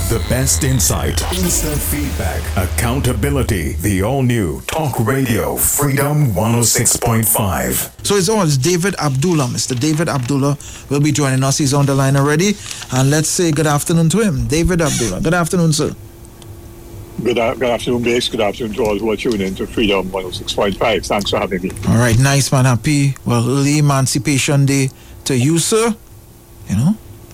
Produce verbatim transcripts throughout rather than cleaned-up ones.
The best insight, instant feedback, accountability. The all-new Talk Radio Freedom one oh six point five. So it's always David Abdullah. Mister David Abdullah will be joining us. He's on the line already. And let's say good afternoon to him. David Abdullah. Good afternoon, sir. Good, good afternoon, Base. Good afternoon to all who are tuning in to Freedom one oh six point five. Thanks for having me. All right, nice, man. Happy, well, early Emancipation Day to you, sir. You know?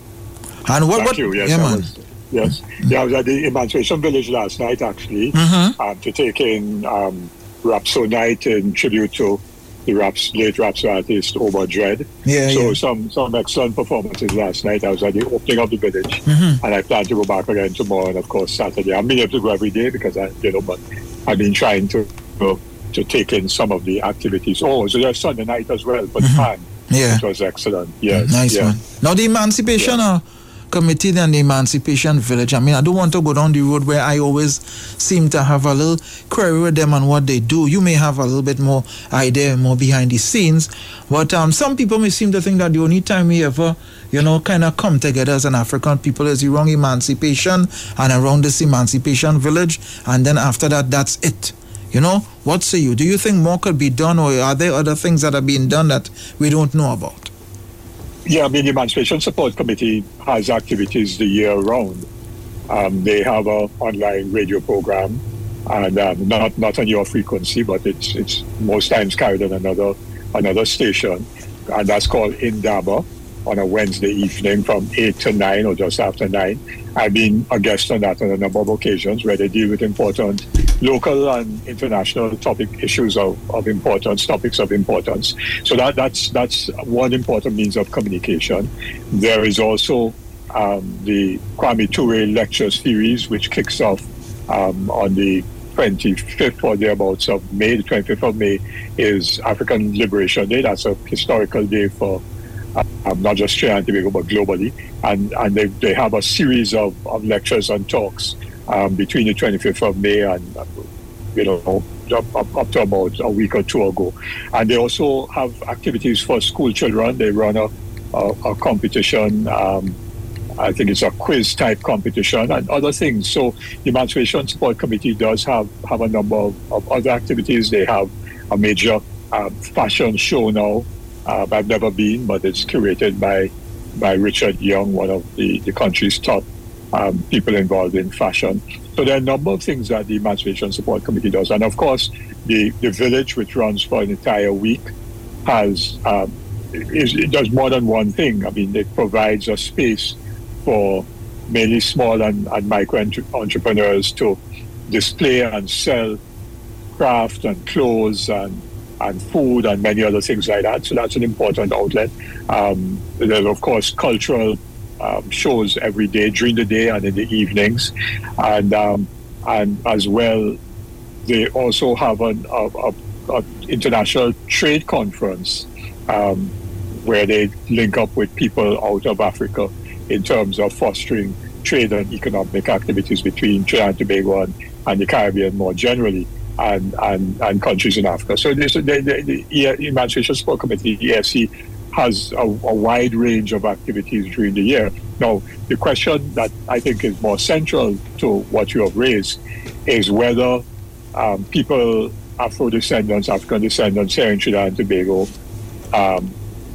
And what, Thank what? you. Yes, yeah, I man. was, yes. Mm-hmm. Yeah, I was at the Emancipation Village last night, actually, mm-hmm. um, to take in um, Rhapsody Night in tribute to the raps, late Rhapsody artist, Omar Dread. Yeah, so yeah. some some excellent performances last night. I was at the opening of the village, mm-hmm. and I plan to go back again tomorrow, and of course Saturday. I'm being able to go every day because I, you know, but I've been trying to uh, to take in some of the activities. Oh, so there's Sunday night as well, but mm-hmm. fun. Yeah, it was excellent. Yes, nice, yeah. man. Now the Emancipation yeah. uh, Committee and the Emancipation Village. I mean, I don't want to go down the road where I always seem to have a little query with them on what they do. You may have a little bit more idea, more behind the scenes, but um, some people may seem to think that the only time we ever, you know, kind of come together as an African people is around Emancipation and around this Emancipation Village, and then after that, that's it. You know, what say you? Do you think more could be done, or are there other things that are being done that we don't know about? Yeah, I mean, the Emancipation Support Committee has activities the year round. Um, they have an online radio program, and um, not not on your frequency, but it's it's most times carried on another another station, and that's called Indaba on a Wednesday evening from eight to nine or just after nine. I've been a guest on that on a number of occasions where they deal with important local and international topic issues of, of importance, topics of importance. So that that's that's one important means of communication. There is also um, the Kwame Ture lecture series, which kicks off um, on the twenty-fifth or thereabouts of May. The twenty-fifth of May is African Liberation Day. That's a historical day for Um, not just Trinidad and Tobago, but globally. And and they, they have a series of, of lectures and talks um, between the twenty-fifth of May and, you know, up, up, up to about a week or two ago. And they also have activities for school children. They run a, a, a competition. Um, I think it's a quiz type competition and other things. So the Emancipation Support Committee does have, have a number of, of other activities. They have a major um, fashion show now. Uh, I've never been, but it's curated by by Richard Young, one of the, the country's top um, people involved in fashion. So there are a number of things that the Emancipation Support Committee does. And of course, the, the village, which runs for an entire week, has um, is, it does more than one thing. I mean, it provides a space for mainly small and, and micro entrepreneurs to display and sell craft and clothes and and food and many other things like that. So that's an important outlet. Um, there's, of course, cultural um, shows every day, during the day and in the evenings. And um, and as well, they also have an a, a, a international trade conference um, where they link up with people out of Africa in terms of fostering trade and economic activities between Trinidad and Tobago and, and the Caribbean more generally. And, and and countries in Africa. So this, the, the, the Emancipation Support Committee, the E S C, has a, a wide range of activities during the year. Now, the question that I think is more central to what you have raised is whether um, people, Afro-descendants, African descendants here in Trinidad and Tobago, um,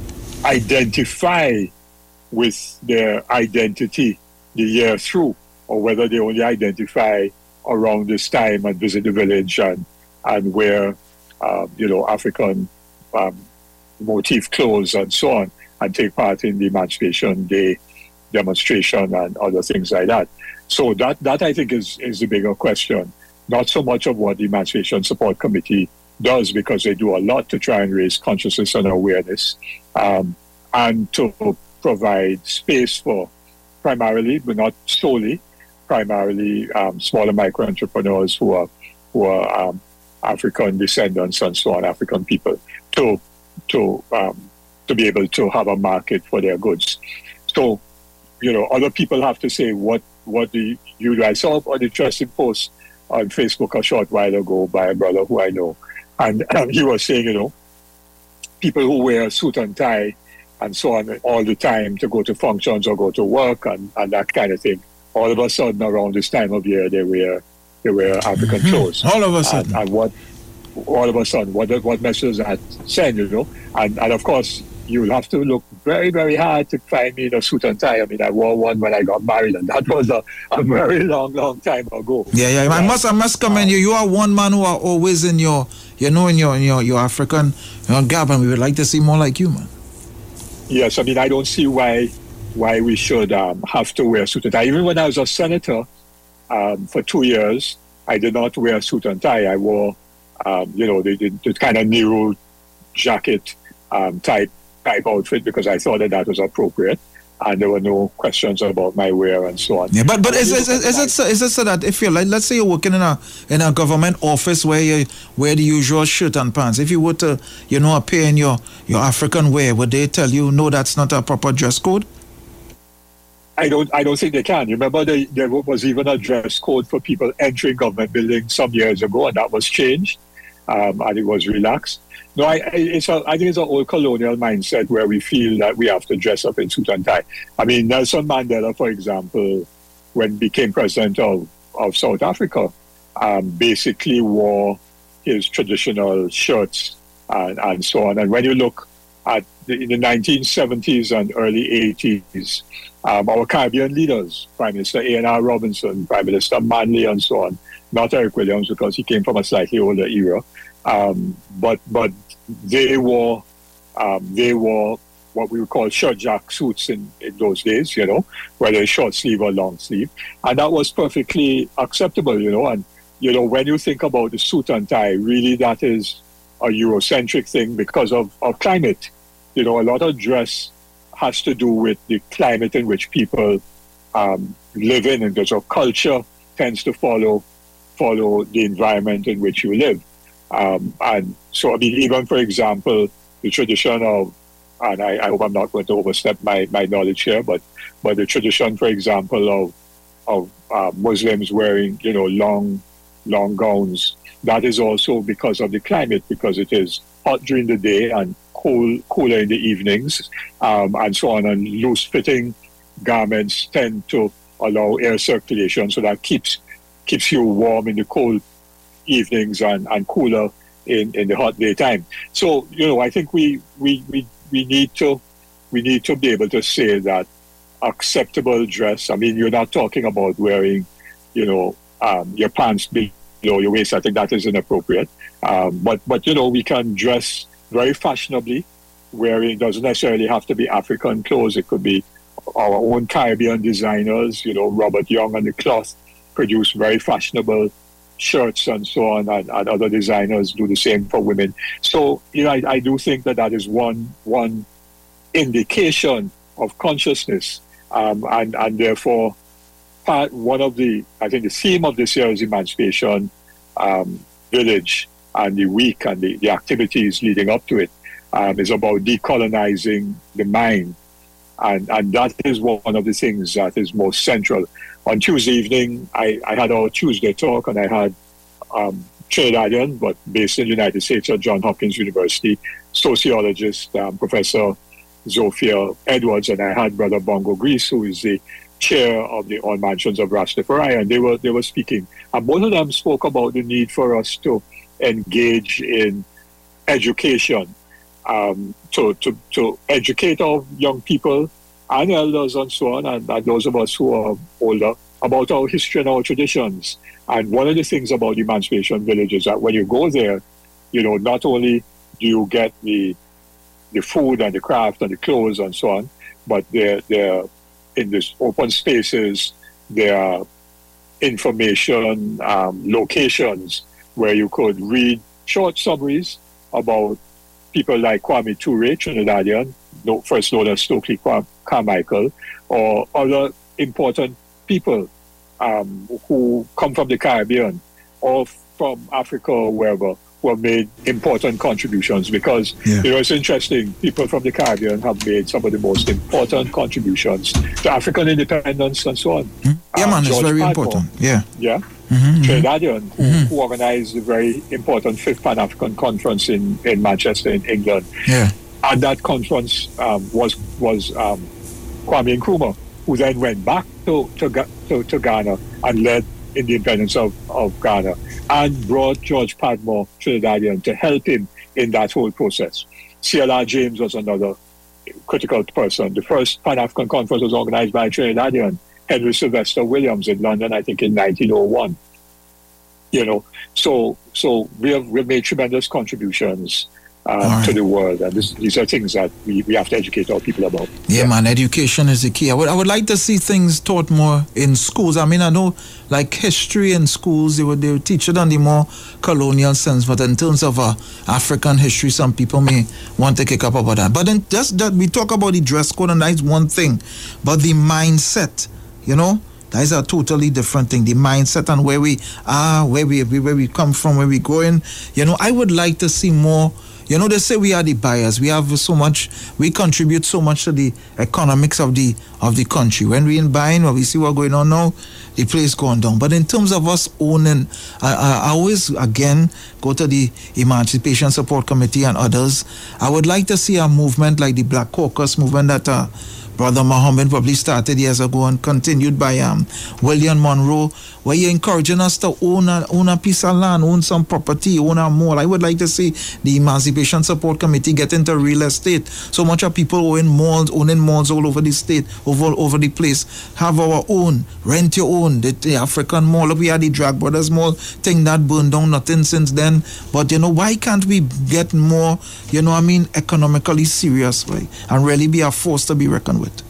identify with their identity the year through, or whether they only identify around this time and visit the village and and wear um, you know African um, motif clothes and so on, and take part in the Emancipation Day demonstration and other things like that. So that that I think is is the bigger question, not so much of what the Emancipation Support Committee does, because they do a lot to try and raise consciousness and awareness, um, and to provide space for primarily, but not solely, primarily um, smaller micro entrepreneurs who are who are um, African descendants and so on, African people, to to um, to be able to have a market for their goods. So, you know, other people have to say what what do you do. I saw an interesting post on Facebook a short while ago by a brother who I know, and um, he was saying, you know, people who wear a suit and tie and so on all the time to go to functions or go to work and, and that kind of thing all of a sudden around this time of year they wear they wear African Mm-hmm. clothes. All of a sudden. And, and what all of a sudden what what message that send, you know? And and of course you'll have to look very, very hard to find me in a suit and tie. I mean, I wore one when I got married, and that was a, a very long, long time ago. Yeah, yeah. I must, I must commend you. You are one man who are always in your, you know, in your, in your, your African you know, gap, and we would like to see more like you, man. Yes, I mean, I don't see why, why we should um, have to wear a suit and tie. Even when I was a senator um, for two years, I did not wear a suit and tie. I wore, um, you know, the, the, the kind of Nehru jacket um, type. type outfit because I thought that that was appropriate, and there were no questions about my wear and so on. Yeah, but but is, is, is, is it so, is it so that if you're like, let's say you're working in a in a government office where you wear the usual shirt and pants, if you were to you know appear in your your African wear, would they tell you no, that's not a proper dress code? I don't I don't think they can. You remember the, there was even a dress code for people entering government buildings some years ago, and that was changed, um, and it was relaxed. No, I, it's a, I think it's an old colonial mindset where we feel that we have to dress up in suit and tie. I mean, Nelson Mandela, for example, when he became president of, of South Africa, um, basically wore his traditional shirts and, and so on. And when you look at the, in the nineteen seventies and early eighties, um, our Caribbean leaders, Prime Minister A N R Robinson, Prime Minister Manley, and so on, not Eric Williams because he came from a slightly older era, um, but but they wore um, they wore what we would call shirt jack suits in, in those days, you know, whether short sleeve or long sleeve, and that was perfectly acceptable, you know. And you know, when you think about the suit and tie, really that is a Eurocentric thing because of, of climate. You know, a lot of dress has to do with the climate in which people um, live in, and so culture tends to follow follow the environment in which you live. Um, and so, I mean, even, for example, the tradition of, and I, I hope I'm not going to overstep my, my knowledge here, but but the tradition, for example, of of uh, Muslims wearing, you know, long, long gowns, that is also because of the climate, because it is hot during the day and cool, cooler in the evenings, um, and so on. And loose-fitting garments tend to allow air circulation, so that keeps keeps you warm in the cold evenings and, and cooler in, in the hot daytime. So, you know, I think we, we, we, we need to we need to be able to say that acceptable dress, I mean, you're not talking about wearing, you know, um, your pants below your waist. I think that is inappropriate. Um, but, but, you know, we can dress very fashionably, wearing doesn't necessarily have to be African clothes. It could be our own Caribbean designers, you know, Robert Young and the Cloth produce very fashionable shirts and so on, and, and other designers do the same for women. So, you know, I, I do think that that is one one indication of consciousness, um, and and therefore, part one of the I think the theme of this year's Emancipation um, Village and the week and the, the activities leading up to it um, is about decolonizing the mind, and and that is one of the things that is most central. On Tuesday evening, I, I had our Tuesday talk, and I had um, Trinidadian, but based in the United States at Johns Hopkins University, sociologist, um, Professor Zofia Edwards, and I had Brother Bongo Grease, who is the chair of the All Mansions of Rastafari, and they were they were speaking. And both of them spoke about the need for us to engage in education, um, to, to, to educate our young people and elders and so on, and, and those of us who are older, about our history and our traditions. And one of the things about the Emancipation Village is that when you go there, you know, not only do you get the the food and the craft and the clothes and so on, but they're, they're in these open spaces, there are information um, locations where you could read short summaries about people like Kwame Ture, Trinidadian, first known as Stokely Carmichael, or other important people um, who come from the Caribbean or from Africa or wherever, who have made important contributions. Because, yeah. you know, it's interesting, people from the Caribbean have made some of the most important contributions to African independence and so on. Mm-hmm. Yeah, um, man, George it's very Padmore, important. Yeah. Yeah. Mm-hmm, Trinidadian, who, mm-hmm. who organized the very important Fifth Pan-African Conference in, in Manchester, in England. Yeah. And that conference um, was was um, Kwame Nkrumah, who then went back to to, to, to, to Ghana and led in the independence of, of Ghana, and brought George Padmore Trinidadian to help him in that whole process. C L R James was another critical person. The first Pan-African conference was organized by a Trinidadian, Henry Sylvester Williams, in London, I think in nineteen oh one. You know, so so we have we've made tremendous contributions um, right. to the world, and this, these are things that we, we have to educate our people about. Yeah, yeah, man, education is the key. I would I would like to see things taught more in schools. I mean, I know like history in schools, they would they would teach it on the more colonial sense, but in terms of uh, African history, some people may want to kick up about that. But then just that we talk about the dress code, and that's one thing, but the mindset, you know. That is a totally different thing. The mindset and where we are, where we where we come from, where we're going. You know, I would like to see more. You know, they say we are the buyers. We have so much. We contribute so much to the economics of the of the country. When we in buying, when we see what's going on now, the place going down. But in terms of us owning, I, I, I always again go to the Emancipation Support Committee and others. I would like to see a movement like the Black Caucus movement that. Uh, Brother Muhammad probably started years ago and continued by um, William Monroe, where you're encouraging us to own a, own a piece of land, own some property, own a mall. I would like to see the Emancipation Support Committee get into real estate. So much of people owning malls, owning malls all over the state, over over the place. Have our own, rent your own. The, the African Mall, we had the Drag Brothers Mall, thing that burned down, nothing since then. But, you know, why can't we get more, you know what I mean, economically serious, right? And really be a force to be reckoned with?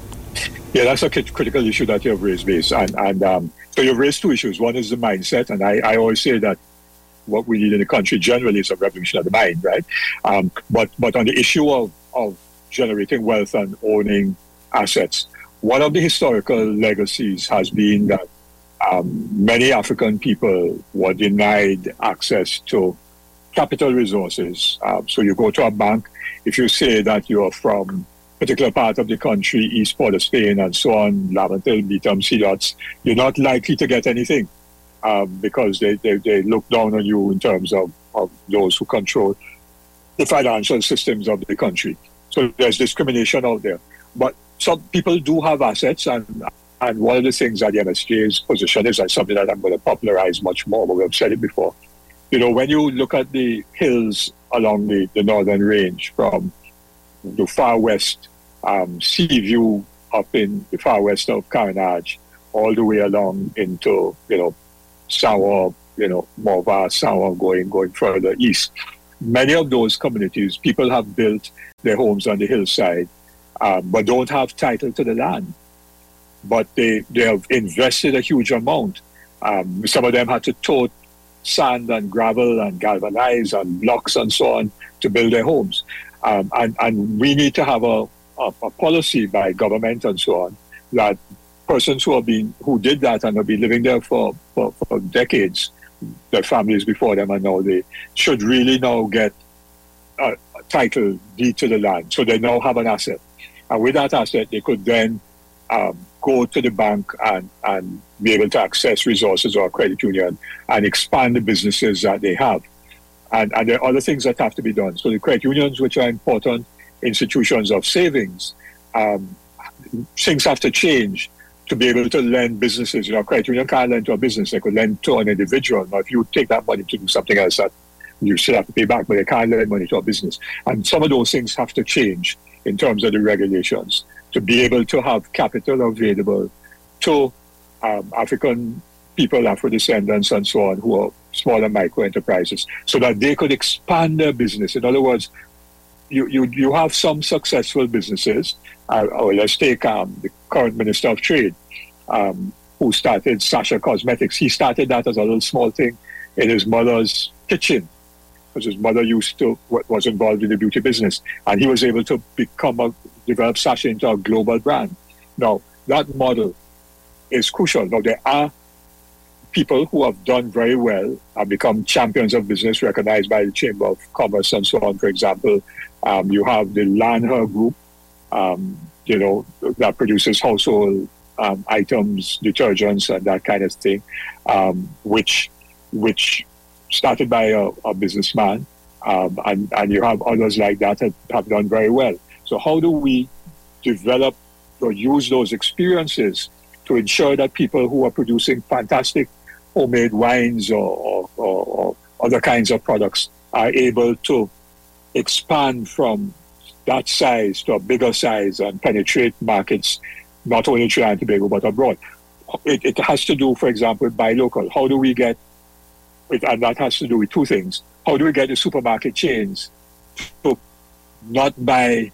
Yeah, that's a critical issue that you have raised, Base. And, and um, so you've raised two issues. One is the mindset, and I, I always say that what we need in the country generally is a revolution of the mind, right? Um, but but on the issue of, of generating wealth and owning assets, one of the historical legacies has been that um, many African people were denied access to capital resources. Um, so you go to a bank, if you say that you're from particular part of the country, East Port of Spain and so on, Laventille, Beetham, Seadots, you're not likely to get anything um, because they, they, they look down on you in terms of, of those who control the financial systems of the country. So there's discrimination out there. But some people do have assets, and and one of the things that the M S J's position is, and something that I'm going to popularize much more, but we've said it before. You know, when you look at the hills along the, the northern range from the far west, um, Sea View up in the far west of Carenage, all the way along into, you know, Sawa, you know, Morva, Sawa, going going further east. Many of those communities, people have built their homes on the hillside, um, but don't have title to the land. But they, they have invested a huge amount. Um, some of them had to tote sand and gravel and galvanize and blocks and so on to build their homes. Um, and, and we need to have a, a, a policy by government and so on that persons who have been who did that and have been living there for, for, for decades, their families before them, and now they should really now get a, a title deed to the land. So they now have an asset. And with that asset, they could then um, go to the bank and, and be able to access resources or a credit union and expand the businesses that they have. And, and there are other things that have to be done. So the credit unions, which are important institutions of savings, um, things have to change to be able to lend businesses. You know, credit union can't lend to a business. They could lend to an individual. Now, if you take that money to do something else, that you still have to pay back, but they can't lend money to a business. And some of those things have to change in terms of the regulations to be able to have capital available to um, African people, Afro-descendants and so on, who are small and micro enterprises, so that they could expand their business. In other words, you you, you have some successful businesses. Uh, or let's take um, the current Minister of Trade, um, who started Sasha Cosmetics. He started that as a little small thing in his mother's kitchen, because his mother used to was involved in the beauty business, and he was able to become a develop Sasha into a global brand. Now that model is crucial. Now there are people who have done very well and become champions of business, recognized by the Chamber of Commerce and so on. For example, um, you have the Lanher Group, um, you know, that produces household um, items, detergents, and that kind of thing, um, which which started by a, a businessman, um, and, and you have others like that that have done very well. So how do we develop or use those experiences to ensure that people who are producing fantastic homemade wines or, or, or, or other kinds of products are able to expand from that size to a bigger size and penetrate markets, not only in Trinidad and Tobago, but abroad. It, it has to do, for example, with buy local. How do we get, it, and that has to do with two things. How do we get the supermarket chains to not buy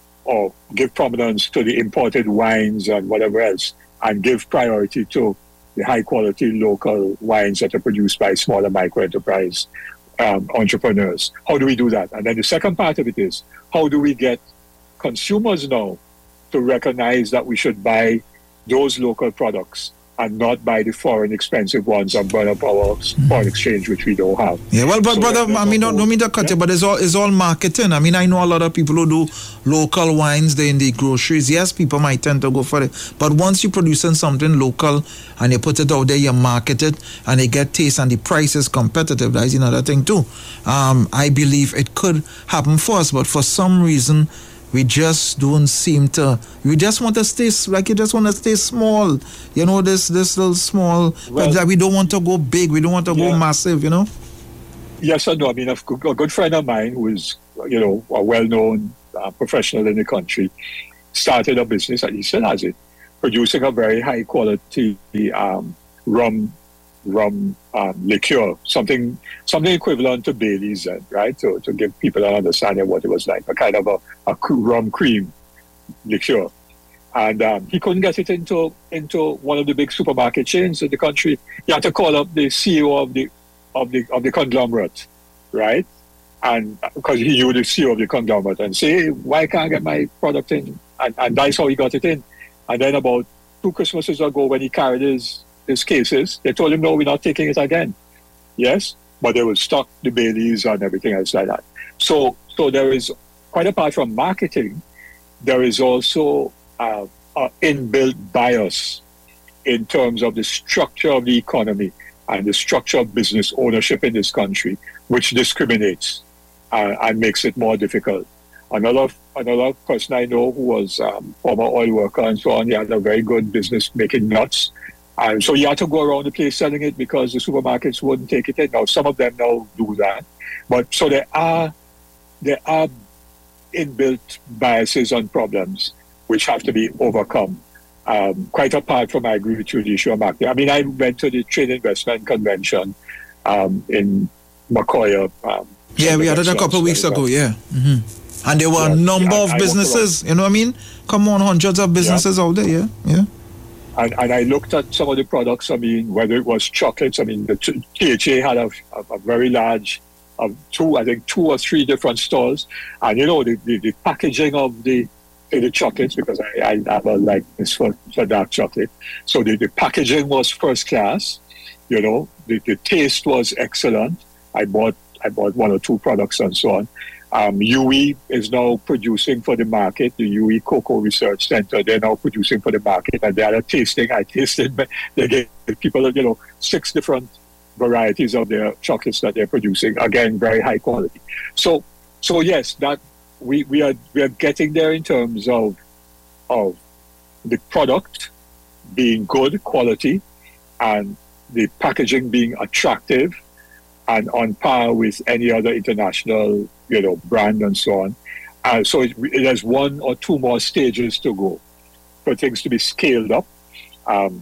or give prominence to the imported wines and whatever else, and give priority to the high-quality local wines that are produced by smaller micro-enterprise um, entrepreneurs? How do we do that? And then the second part of it is, how do we get consumers now to recognize that we should buy those local products and not buy the foreign expensive ones and burn up our mm-hmm. foreign exchange, which we don't have. Yeah, well, but so brother, I mean, don't, don't mean to cut yeah. you, but it's all it's all marketing. I mean, I know a lot of people who do local wines, they're in the groceries. Yes, people might tend to go for it. But once you're producing something local and you put it out there, you market it, and they get taste and the price is competitive, that's another thing too. Um, I believe it could happen for us, but for some reason, we just don't seem to, we just want to stay, like you just want to stay small. You know, this this little small, well, but we don't want to go big, we don't want to yeah. go massive, you know? Yes and no. I mean, a good friend of mine who is, you know, a well-known uh, professional in the country, started a business, and he still has it, producing a very high-quality um, rum rum um, liqueur, something something equivalent to Bailey's, right? To, to give people an understanding of what it was like, a kind of a, a rum cream liqueur. And um, he couldn't get it into into one of the big supermarket chains in the country. He had to call up the C E O of the of the of the conglomerate, right? And because he knew the C E O of the conglomerate, and say, hey, why can't I get my product in? And, and that's how he got it in. And then about two Christmases ago, when he carried his his cases, they told him, no, we're not taking it again. Yes, but they will stock the Baileys and everything else like that. So, so there is, quite apart from marketing, there is also uh, an inbuilt bias in terms of the structure of the economy and the structure of business ownership in this country, which discriminates uh, and makes it more difficult. Another another person I know who was um, former oil worker and so on, he had a very good business making nuts. And so you had to go around the place selling it because the supermarkets wouldn't take it in. Now, some of them now do that. But so there are there are inbuilt biases and problems which have to be overcome. Um, quite apart from, I agree with you, the issue of marketing. I mean, I went to the Trade Investment Convention um, in Macoya. Um, yeah, we had it a couple of weeks ago, yeah. Mm-hmm. And there were yeah, a number yeah, of I, businesses, I you know what I mean? Come on, hundreds of businesses yeah. out there, yeah, yeah. And, and I looked at some of the products, I mean, whether it was chocolates, I mean, the T H A had a, a, a very large, uh, two, I think two or three different stores. And, you know, the, the, the packaging of the the chocolates, because I, I have a likeness for, for dark chocolate. So the, the packaging was first class, you know, the, the taste was excellent. I bought I bought one or two products and so on. Um, U E is now producing for the market, the U E Cocoa Research Center. They're now producing for the market, and they are tasting. I tasted, they gave people, you know, six different varieties of their chocolates that they're producing. Again, very high quality. So, so yes, that we, we are we are getting there in terms of of the product being good quality and the packaging being attractive and on par with any other international, you know, brand and so on. Uh, so it, it has one or two more stages to go for things to be scaled up. Um,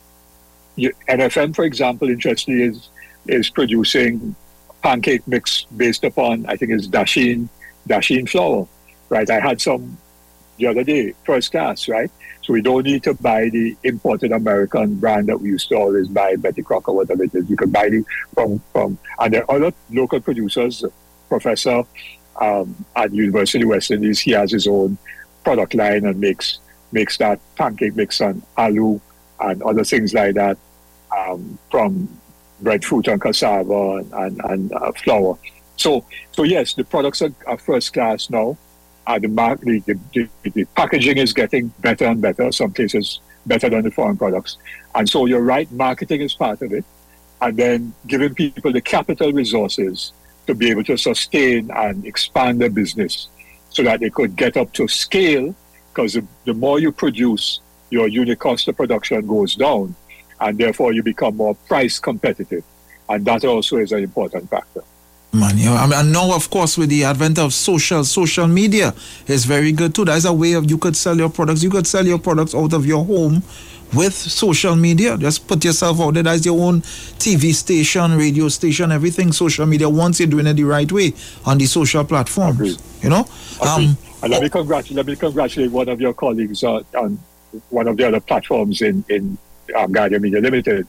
you, N F M, for example, interestingly, is is producing pancake mix based upon, I think it's Dasheen, Dasheen flour, right? I had some the other day, first class, right? So we don't need to buy the imported American brand that we used to always buy, Betty Crocker, whatever it is. We can buy it from, from, and there are other local producers. Professor um, at University of West Indies, he has his own product line and makes makes that pancake mix and aloo and other things like that um, from breadfruit and cassava and, and, and uh, flour. So, so yes, the products are, are first class now. Uh, the, mark, the, the, the, the packaging is getting better and better, some cases better than the foreign products. And so you're right, marketing is part of it. And then giving people the capital resources to be able to sustain and expand their business so that they could get up to scale, because the, the more you produce your unit cost of production goes down, and therefore you become more price competitive. And that also is an important factor. Man, you know, I mean, and now, of course, with the advent of social social media, it's very good too. That's a way of you could sell your products. You could sell your products out of your home with social media. Just put yourself out there. That's your own T V station, radio station, everything. Social media. Once you're doing it the right way on the social platforms, Agreed. you know. Um, and let me congratulate. Let me congratulate one of your colleagues uh, on one of the other platforms in in um, Guardian Media Limited,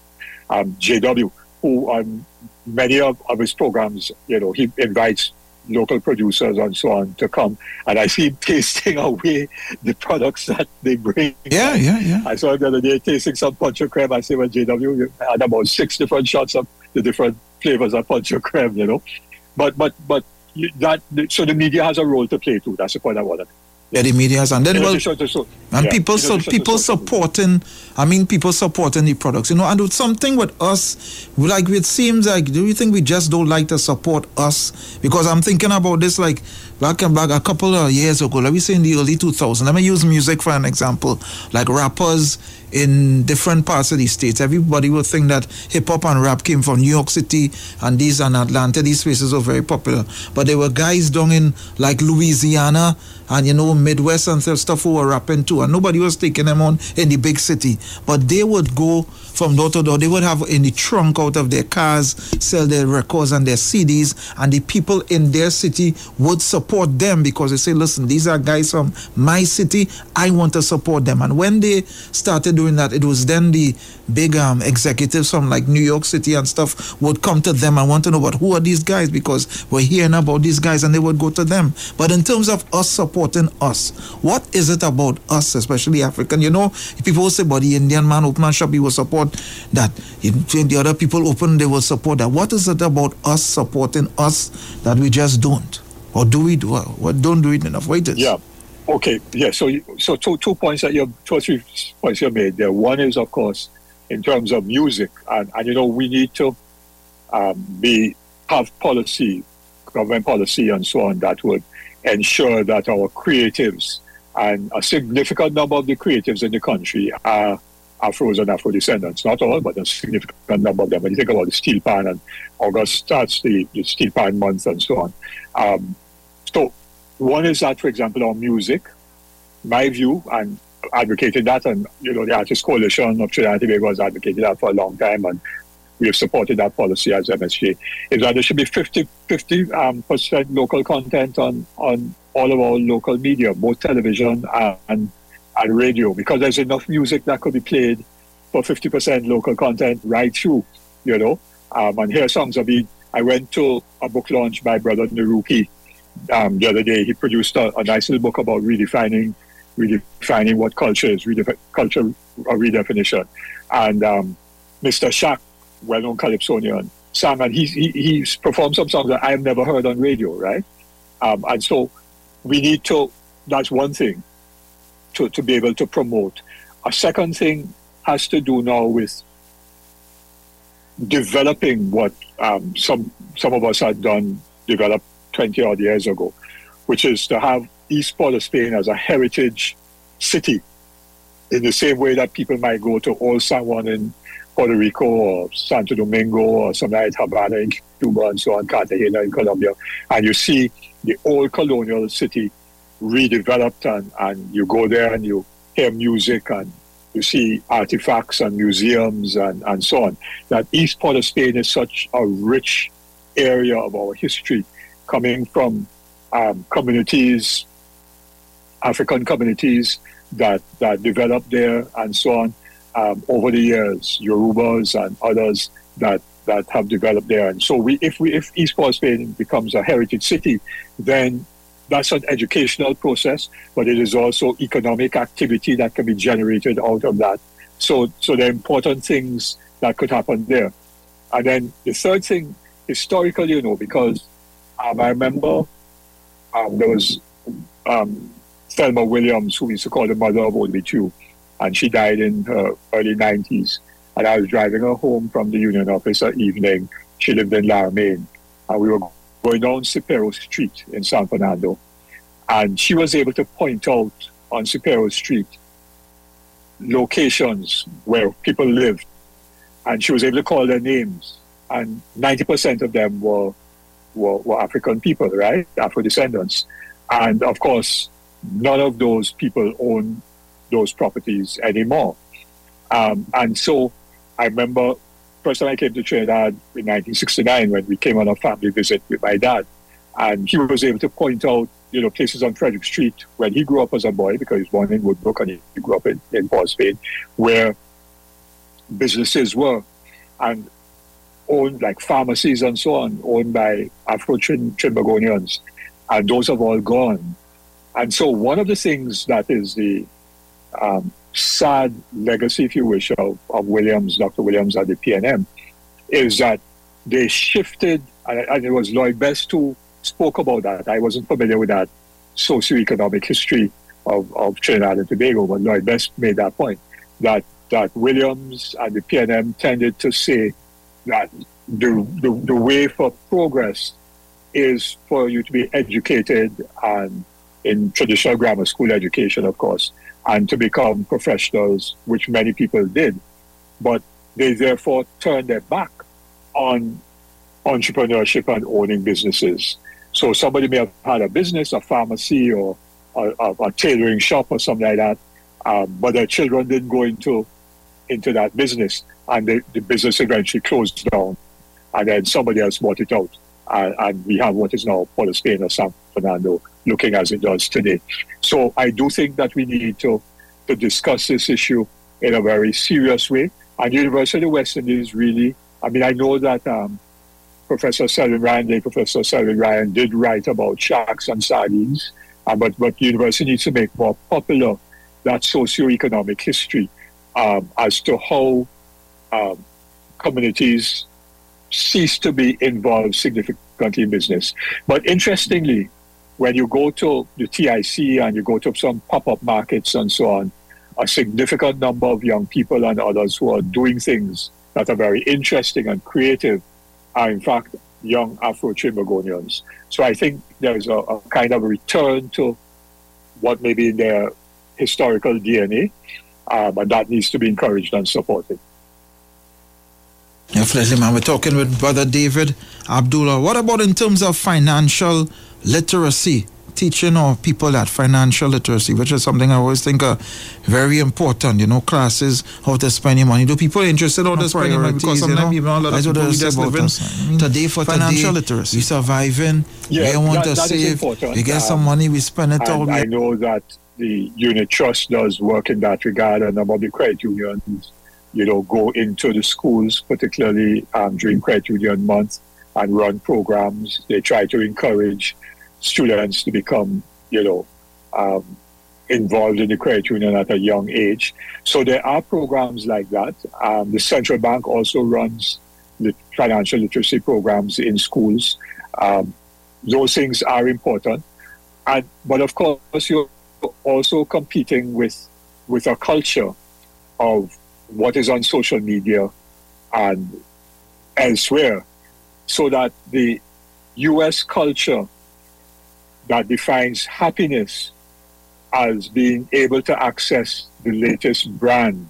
um, J W, who on many of, of his programs, you know, he invites local producers and so on to come, and I see him tasting away the products that they bring. Yeah, yeah, yeah. I saw him the other day tasting some Punch and Creme. I said, well, J W, you had about six different shots of the different flavors of Punch and Creme, you know. But, but, but you, that, so the media has a role to play too. That's the point I wanted. Yeah, the media has, and then well, to, so, and yeah, people so people supporting. I mean, people supporting the products, you know. And with something with us, like it seems like, do you think we just don't like to support us? Because I'm thinking about this, like back and back a couple of years ago. Let me say in the early two thousands. Let me use music for an example. Like rappers in different parts of the states, everybody would think that hip hop and rap came from New York City and these and Atlanta. These places were very popular, but there were guys down in like Louisiana and, you know, Midwest and stuff who were rapping too, and nobody was taking them on in the big city. But they would go from door to door. They would have in the trunk out of their cars, sell their records and their C Ds, and the people in their city would support them because they say, listen, these are guys from my city, I want to support them. And when they started doing that, it was then the big um, executives from like New York City and stuff would come to them and want to know, but who are these guys? Because we're hearing about these guys, and they would go to them. But in terms of us supporting us, what is it about us, especially African? You know, people will say, but the Indian man open a shop, he will support that. When the other people open, they will support that. What is it about us supporting us that we just don't? Or do we do what? Don't do it enough? Wait a Yeah. Okay. Yeah. So, so two two points that you two or three points you made there. One is, of course, in terms of music, and, and you know, we need to um, be have policy, government policy, and so on that would ensure that our creatives, and a significant number of the creatives in the country are Afros and Afro descendants. Not all, but a significant number of them. When you think about the Steel Pan, and August starts the, the Steel Pan month and so on. Um, so one is that, for example, our music, my view, and advocated that, and you know, the Artists Coalition of Trinidad and Tobago has advocated that for a long time, and we have supported that policy as M S J, is that there should be fifty, fifty um, percent local content on, on all of our local media, both television and, and radio, because there's enough music that could be played for fifty percent local content right through, you know. Um, and here songs are being, I went to a book launch by Brother Naruki um, the other day. He produced a, a nice little book about redefining redefining what culture is, redef- culture or redefinition. And um, Mister Shaq, well-known Calypsonian, sang, and he, he, he's performed some songs that I have never heard on radio, right? Um, and so we need to, that's one thing, to, to be able to promote. A second thing has to do now with developing what um, some some of us had done, developed twenty odd years ago, which is to have East Port of Spain as a heritage city, in the same way that people might go to Old San Juan in Puerto Rico or Santo Domingo or something like Havana in Cuba and so on, Cartagena in Colombia, and you see the old colonial city redeveloped, and, and you go there and you hear music and you see artifacts and museums and, and so on. That East Port of Spain is such a rich area of our history, coming from um, communities, African communities that, that developed there and so on um, over the years, Yorubas and others that, that have developed there. And so we, if we, if East Port of Spain becomes a heritage city, then that's an educational process, but it is also economic activity that can be generated out of that. So, so there are important things that could happen there. And then the third thing, historically, you know, because um, I remember um, there was um, Thelma Williams, who we used to call the mother of Only Two, and she died in her early nineties. And I was driving her home from the union office that evening. She lived in Laramane, and we were going down Cepero Street in San Fernando. And she was able to point out on Cepero Street locations where people lived, and she was able to call their names, and ninety percent of them were, were, were African people, right? Afro-descendants. And of course, none of those people own those properties anymore. Um, and so I remember first time I came to Trinidad in nineteen sixty-nine when we came on a family visit with my dad, and he was able to point out, you know, places on Frederick Street when he grew up as a boy, because he was born in Woodbrook and he grew up in, in Port Spain, where businesses were, and owned, like pharmacies and so on, owned by Afro-Trinbagonians, and those have all gone. And so one of the things that is the um, sad legacy, if you wish, of, of Williams, Doctor Williams at the P N M, is that they shifted, and, and it was Lloyd Best who spoke about that. I wasn't familiar with that socioeconomic history of, of Trinidad and Tobago, but Lloyd Best made that point, that, that Williams and the P N M tended to say that the, the, the way for progress is for you to be educated, and in traditional grammar school education, of course, and to become professionals, which many people did. But they therefore turned their back on entrepreneurship and owning businesses. So somebody may have had a business, a pharmacy, or a, a, a tailoring shop or something like that, um, but their children didn't go into into that business, and the, the business eventually closed down, and then somebody else bought it out, and, and we have what is now Port of Spain or San Fernando looking as it does today. So I do think that we need to, to discuss this issue in a very serious way, and University of the West Indies really, I mean, I know that um, Professor Selwyn Ryan, late Professor Selwyn Ryan, did write about sharks and sardines, uh, but, but the university needs to make more popular that socioeconomic history um, as to how um, communities cease to be involved significantly in business. But interestingly, when you go to the T I C and you go to some pop-up markets and so on, a significant number of young people and others who are doing things that are very interesting and creative are in fact young Afro-Trinbagonians. So I think there is a, a kind of a return to what may be in their historical D N A, um, and that needs to be encouraged and supported. Definitely, man. We're talking with Brother David Abdullah. What about in terms of financial literacy? Teaching our people that financial literacy, which is something I always think are very important, you know, classes, how to spend your money. Do people interested in how to spend your money? Because sometimes you know, people, a lot of people just living I mean, today for financial today, literacy. We surviving, yeah, we want that, to that save, we get um, some money, we spend it all. I know that the unit trust does work in that regard, and some of the credit unions, you know, go into the schools, particularly um, during credit union month, and run programs. They try to encourage students to become, you know, um, involved in the credit union at a young age. So there are programs like that. Um, the central bank also runs the financial literacy programs in schools. Um, those things are important. And, but of course, you're also competing with, with a culture of what is on social media and elsewhere, so that the U S culture that defines happiness as being able to access the latest brand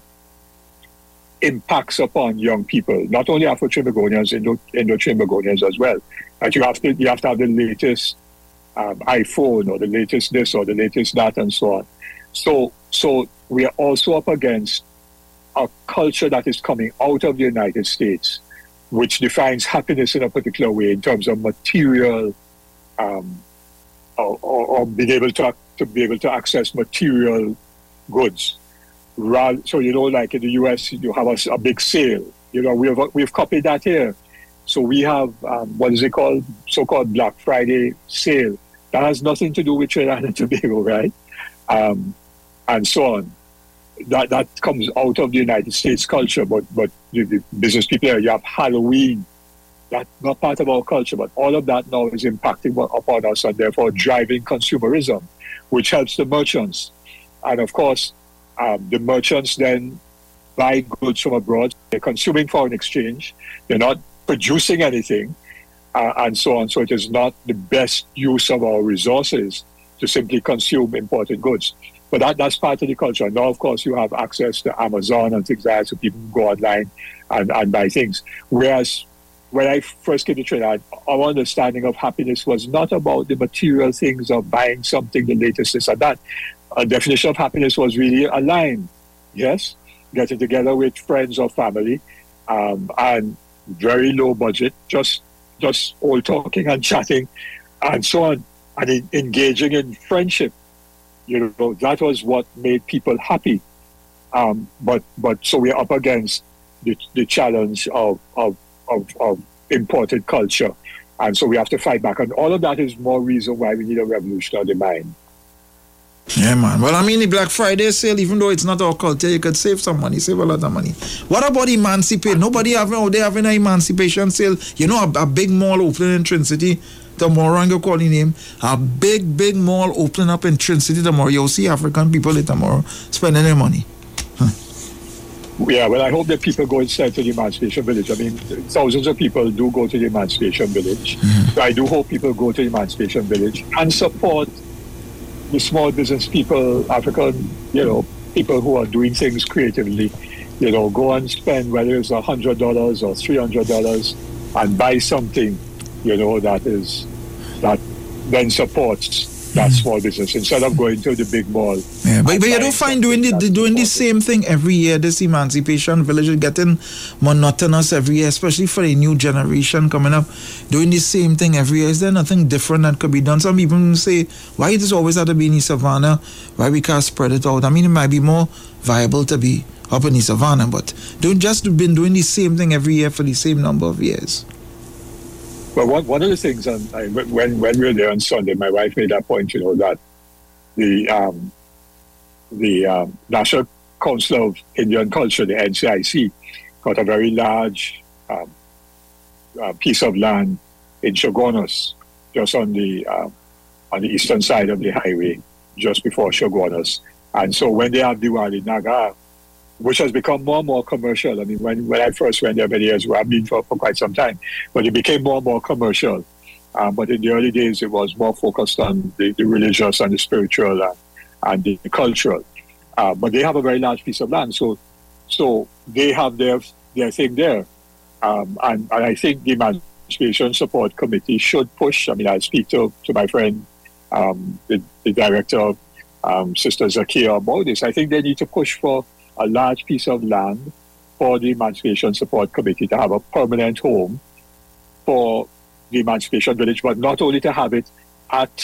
impacts upon young people, not only Afro-Trinbagonians, Indo- Indo-Trinbagonians as well. That you have to you have to have the latest um, iPhone or the latest this or the latest that and so on. So so we are also up against a culture that is coming out of the United States, which defines happiness in a particular way in terms of material um, Or, or, or being able to to be able to access material goods. Rather, so you know, like in the U S, you have a, a big sale. You know, we've we've copied that here. So we have um, what is it called? So-called Black Friday sale. That has nothing to do with Trinidad and Tobago, right? Um, and so on. That that comes out of the United States culture. But but the, the business people here, you have Halloween. That's not part of our culture, but all of that now is impacting upon us and therefore driving consumerism, which helps the merchants. And of course, um, the merchants then buy goods from abroad. They're consuming foreign exchange. They're not producing anything, uh, and so on. So it is not the best use of our resources to simply consume imported goods. But that, that's part of the culture. Now, of course, you have access to Amazon and things like that, so people can go online and, and buy things. Whereas when I first came to Trinidad, our understanding of happiness was not about the material things of buying something, the latest, this and that. Our definition of happiness was really aligned. Yes, getting together with friends or family, um, and very low budget, just just all talking and chatting, and so on, and in, engaging in friendship. You know, that was what made people happy. Um, but but so we're up against the, the challenge of, of of of imported culture, and so we have to fight back. And all of that is more reason why we need a revolution of the mind. Yeah, man. Well, I mean, the Black Friday sale, even though it's not our culture, you could save some money, save a lot of money. What about emancipate? Nobody having out there having an emancipation sale. You know, a, a big mall opening in Trin City tomorrow, I'm going to call the name. A big, big mall opening up in Trin City tomorrow. You'll see African people there tomorrow spending their money. Huh. Yeah, well, I hope that people go inside to the Emancipation Village. I mean, thousands of people do go to the Emancipation Village. Mm-hmm. So I do hope people go to the Emancipation Village and support the small business people, African, you know, people who are doing things creatively. You know, go and spend, whether it's one hundred dollars or three hundred dollars, and buy something, you know, that is, that then supports that small business instead of going to the big mall. Yeah, but, but you don't find doing the, doing the same thing every year. This Emancipation Village is getting monotonous every year, especially for the new generation coming up. Doing the same thing every year. Is there nothing different that could be done? Some people say, why does it always have to be in the savannah? Why we can't spread it out? I mean, it might be more viable to be up in the savannah, but don't just been doing the same thing every year for the same number of years. Well, one, one of the things, um, I, when when we were there on Sunday, my wife made that point, you know, that the um, the um, National Council of Indian Culture, the N C I C, got a very large um, uh, piece of land in Chaguanas, just on the um, on the eastern side of the highway, just before Chaguanas. And so when they have Diwali Nagar, which has become more and more commercial. I mean, when, when I first went there many years ago, I've been for, for quite some time, but it became more and more commercial. Um, but in the early days, it was more focused on the, the religious and the spiritual and, and the, the cultural. Uh, but they have a very large piece of land, so so they have their their thing there. Um, and, and I think the Emancipation Support Committee should push. I mean, I speak to, to my friend, um, the, the director, um, Sister Zakia, about this. I think they need to push for a large piece of land for the Emancipation Support Committee to have a permanent home for the Emancipation Village, but not only to have it at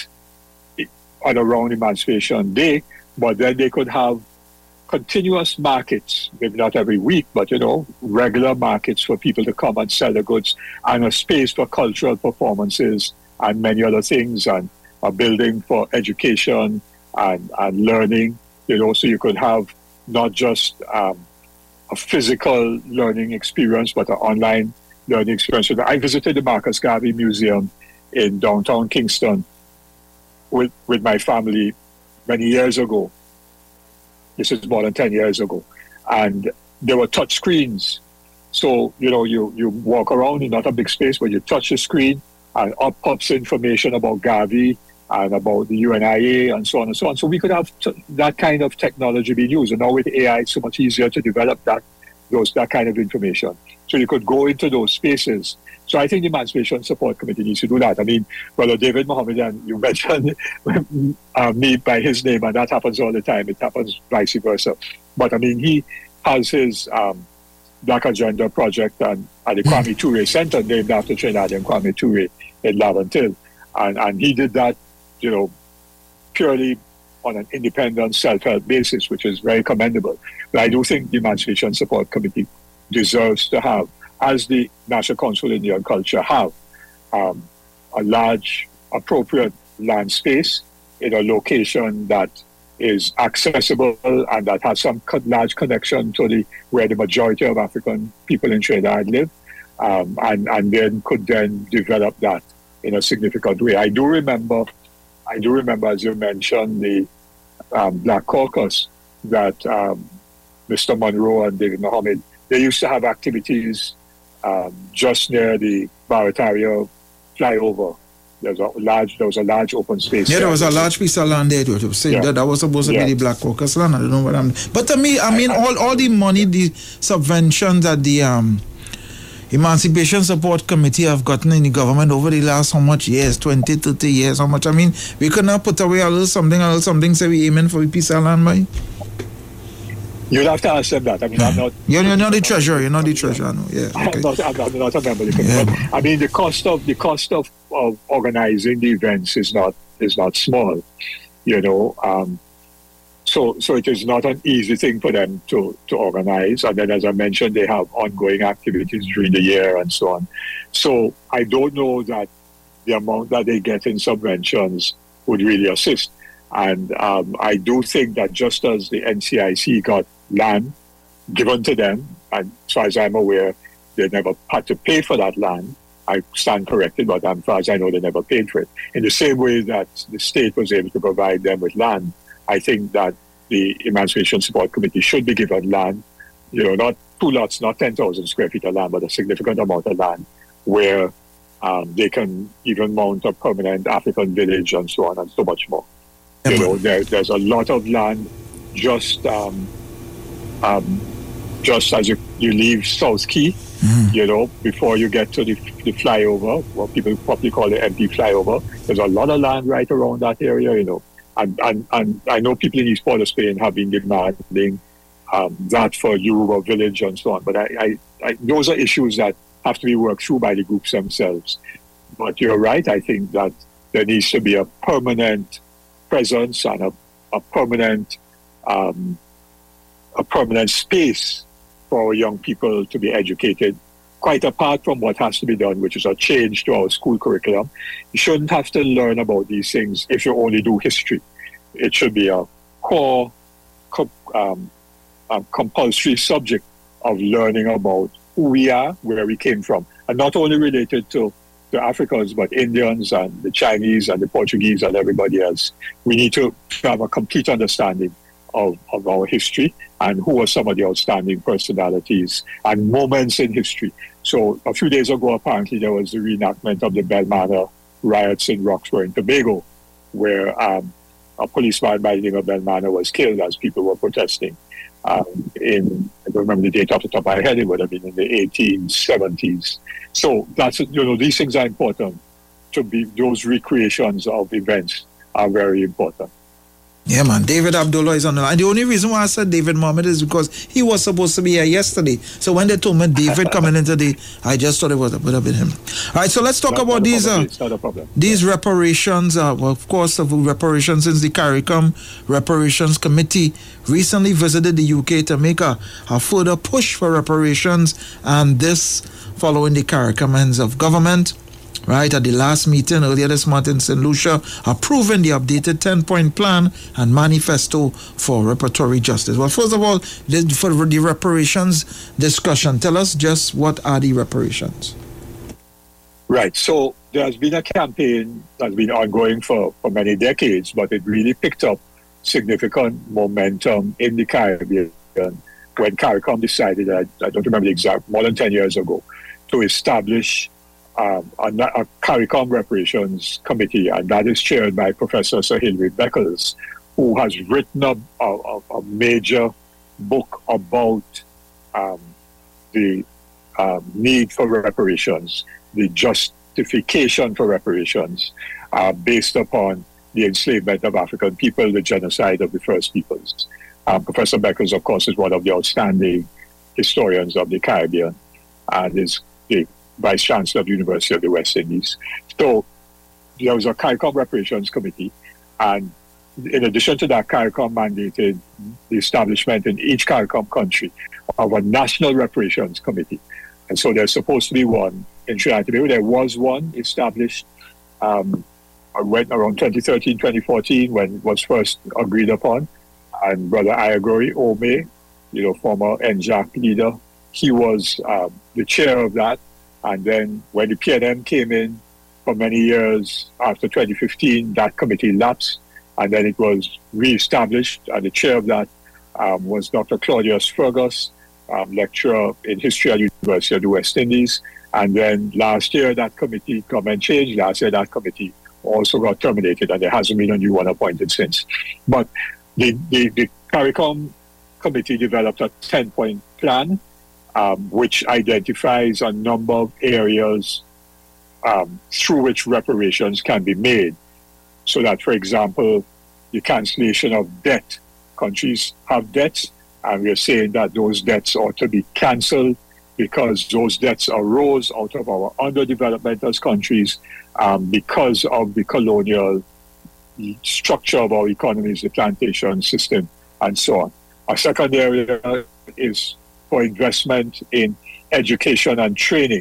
and around Emancipation Day, but then they could have continuous markets, maybe not every week, but, you know, regular markets for people to come and sell their goods, and a space for cultural performances and many other things, and a building for education and, and learning, you know, so you could have not just um, a physical learning experience, but an online learning experience. So I visited the Marcus Garvey Museum in downtown Kingston with, with my family many years ago. This is more than ten years ago. And there were touch screens. So, you know, you, you walk around in not a big space, but you touch the screen and up pops information about Garvey and about the U N I A and so on and so on. So we could have t- that kind of technology being used. And now with A I, it's so much easier to develop that those that kind of information. So you could go into those spaces. So I think the Emancipation Support Committee needs to do that. I mean, Brother David Mohammedan, you mentioned uh, me by his name, and that happens all the time. It happens vice versa. But I mean, he has his um, Black Agenda project and, and the Kwame Ture Center named after Trinidadian Kwame Ture in Laventille. And, and he did that, you know, purely on an independent self-help basis, which is very commendable. But I do think the Emancipation Support Committee deserves to have, as the National Council of Indian Culture have, um, a large, appropriate land space in a location that is accessible and that has some large connection to the where the majority of African people in Trinidad live, um, and, and then could then develop that in a significant way. I do remember I do remember, as you mentioned, the um, Black Caucus, that um, Mister Monroe and David Mohammed, they used to have activities um, just near the Barataria flyover There's a large, there was a large open space. Yeah, there was a large piece of land there. To, to say yeah. that, that was supposed to yeah. be the Black Caucus land. I don't know what I'm. But to me, I mean, I, I, all all the money, the subventions that the um, Emancipation Support Committee have gotten in the government over the last how much years, twenty, thirty years, how much? I mean, we could not put away a little something, a little something, say we aiming for a piece of land, boy. You'll have to ask them that. I mean, I'm not. You're, you're not the treasurer. You're not the treasurer. No. Yeah. Okay. I'm, not, I'm, not, I'm not a member of the committee. Yeah. I mean, the cost of the cost of, of organizing the events is not is not small. You know, um, so so it is not an easy thing for them to to organize. And then, as I mentioned, they have ongoing activities during the year and so on. So I don't know that the amount that they get in subventions would really assist. And um, I do think that just as the N C I C got land given to them, and as far as I'm aware, they never had to pay for that land. I stand corrected, but as far as I know, they never paid for it. In the same way that the state was able to provide them with land, I think that the Emancipation Support Committee should be given land, you know, not two lots, not ten thousand square feet of land, but a significant amount of land where um, they can even mount a permanent African village and so on and so much more. You know, there, there's a lot of land just um, um, just as you, you leave South Key, mm. you know, before you get to the, the flyover, what people probably call the empty flyover. There's a lot of land right around that area, you know. And, and, and I know people in East Port of Spain have been demanding um, that for Yoruba Village and so on. But I, I, I, those are issues that have to be worked through by the groups themselves. But you're right, I think that there needs to be a permanent presence and a, a permanent um, a permanent space for our young people to be educated, quite apart from what has to be done, which is a change to our school curriculum. You shouldn't have to learn about these things if you only do history. It should be a core um, a compulsory subject of learning about who we are, where we came from, and not only related to the Africans, but Indians and the Chinese and the Portuguese and everybody else. We need to have a complete understanding of, of our history and who are some of the outstanding personalities and moments in history. So a few days ago, apparently, there was the reenactment of the Belmana riots in Roxburgh and Tobago, where um, a policeman by the name of Belmana was killed as people were protesting. Um, in, I don't remember the date off the top of my head, it would have been in the eighteen seventies. So that's, you know, these things are important to be, those recreations of events are very important. Yeah, man. David Abdullah is on the line. The only reason why I said David Mohammed is because he was supposed to be here yesterday. So when they told me David coming in today, I just thought it would have been him. All right, so let's talk not, about not these uh, it's not a problem. These yeah. reparations. Uh, well, of course, of reparations since the CARICOM Reparations Committee recently visited the U K to make a, a further push for reparations, and this following the CARICOM ends of government. Right, at the last meeting earlier this month in Saint Lucia, approving the updated ten-point plan and manifesto for reparatory justice. Well, first of all, for the reparations discussion, tell us just what are the reparations? Right, so there has been a campaign that's been ongoing for, for many decades, but it really picked up significant momentum in the Caribbean when CARICOM decided, I, I don't remember the exact, more than ten years ago, to establish Um, a, a CARICOM Reparations Committee, and that is chaired by Professor Sir Hilary Beckles, who has written a, a, a major book about um, the um, need for reparations, the justification for reparations, uh, based upon the enslavement of African people, the genocide of the First Peoples. Um, Professor Beckles, of course, is one of the outstanding historians of the Caribbean, and is the Vice Chancellor of the University of the West Indies. So there was a CARICOM Reparations Committee, and in addition to that, CARICOM mandated the establishment in each CARICOM country of a National Reparations Committee. And so there's supposed to be one in Trinidad and Tobago. There was one established um, around twenty thirteen, twenty fourteen when it was first agreed upon. And Brother Ayagori Ome, you know, former N J A C leader, he was um, the chair of that. And then when the P N M came in for many years after twenty fifteen, that committee lapsed, and then it was reestablished, and the chair of that um, was Doctor Claudius Fergus, um, lecturer in history at University of the West Indies. And then last year, that committee, government changed. Last year, that committee also got terminated, and there hasn't been a new one appointed since. But the, the, the CARICOM committee developed a ten-point plan, um, which identifies a number of areas um, through which reparations can be made. So that, for example, the cancellation of debt. Countries have debts, and we're saying that those debts ought to be cancelled because those debts arose out of our underdevelopment as countries um, because of the colonial structure of our economies, the plantation system, and so on. A second area is for investment in education and training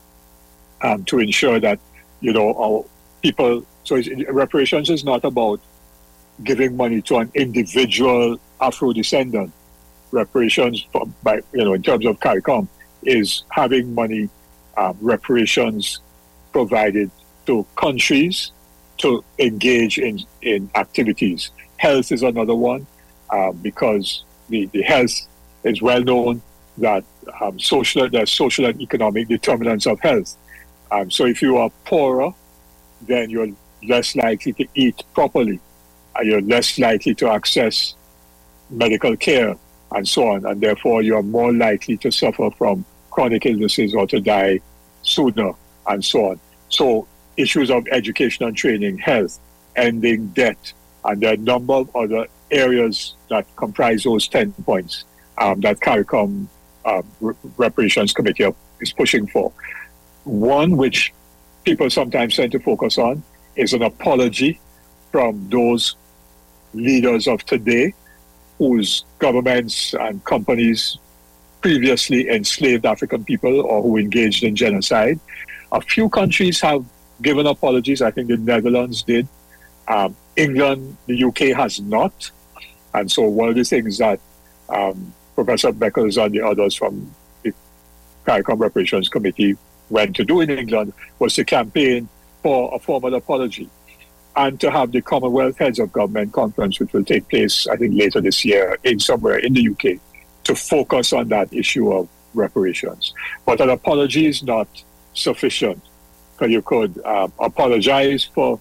um, to ensure that, you know, our people, so it's, reparations is not about giving money to an individual Afro-descendant. Reparations, for, by you know, in terms of CARICOM, is having money, um, reparations provided to countries to engage in, in activities. Health is another one, um, because the, the health is well known that um, social, there's social and economic determinants of health. Um, so if you are poorer, then you're less likely to eat properly. You're less likely to access medical care and so on, and therefore you're more likely to suffer from chronic illnesses or to die sooner and so on. So issues of education and training, health, ending debt, and there are a number of other areas that comprise those ten points um, that CARICOM uh, Reparations Committee is pushing for. One which people sometimes tend to focus on is an apology from those leaders of today whose governments and companies previously enslaved African people or who engaged in genocide. A few countries have given apologies. I think the Netherlands did. Um, England, the U K has not. And so one of the things that um, Professor Beckles and the others from the CARICOM Reparations Committee went to do in England was to campaign for a formal apology and to have the Commonwealth Heads of Government Conference, which will take place, I think, later this year in somewhere in the U K, to focus on that issue of reparations. But an apology is not sufficient, because you could um, apologize for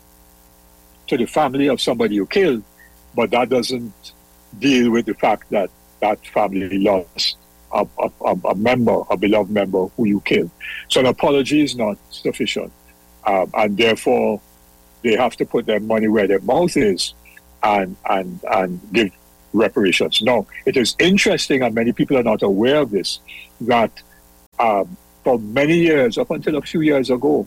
to the family of somebody you killed, but that doesn't deal with the fact that that family lost a, a, a member, a beloved member who you killed. So an apology is not sufficient, um, and therefore they have to put their money where their mouth is and and and give reparations. Now, it is interesting, and many people are not aware of this, that um, for many years, up until a few years ago,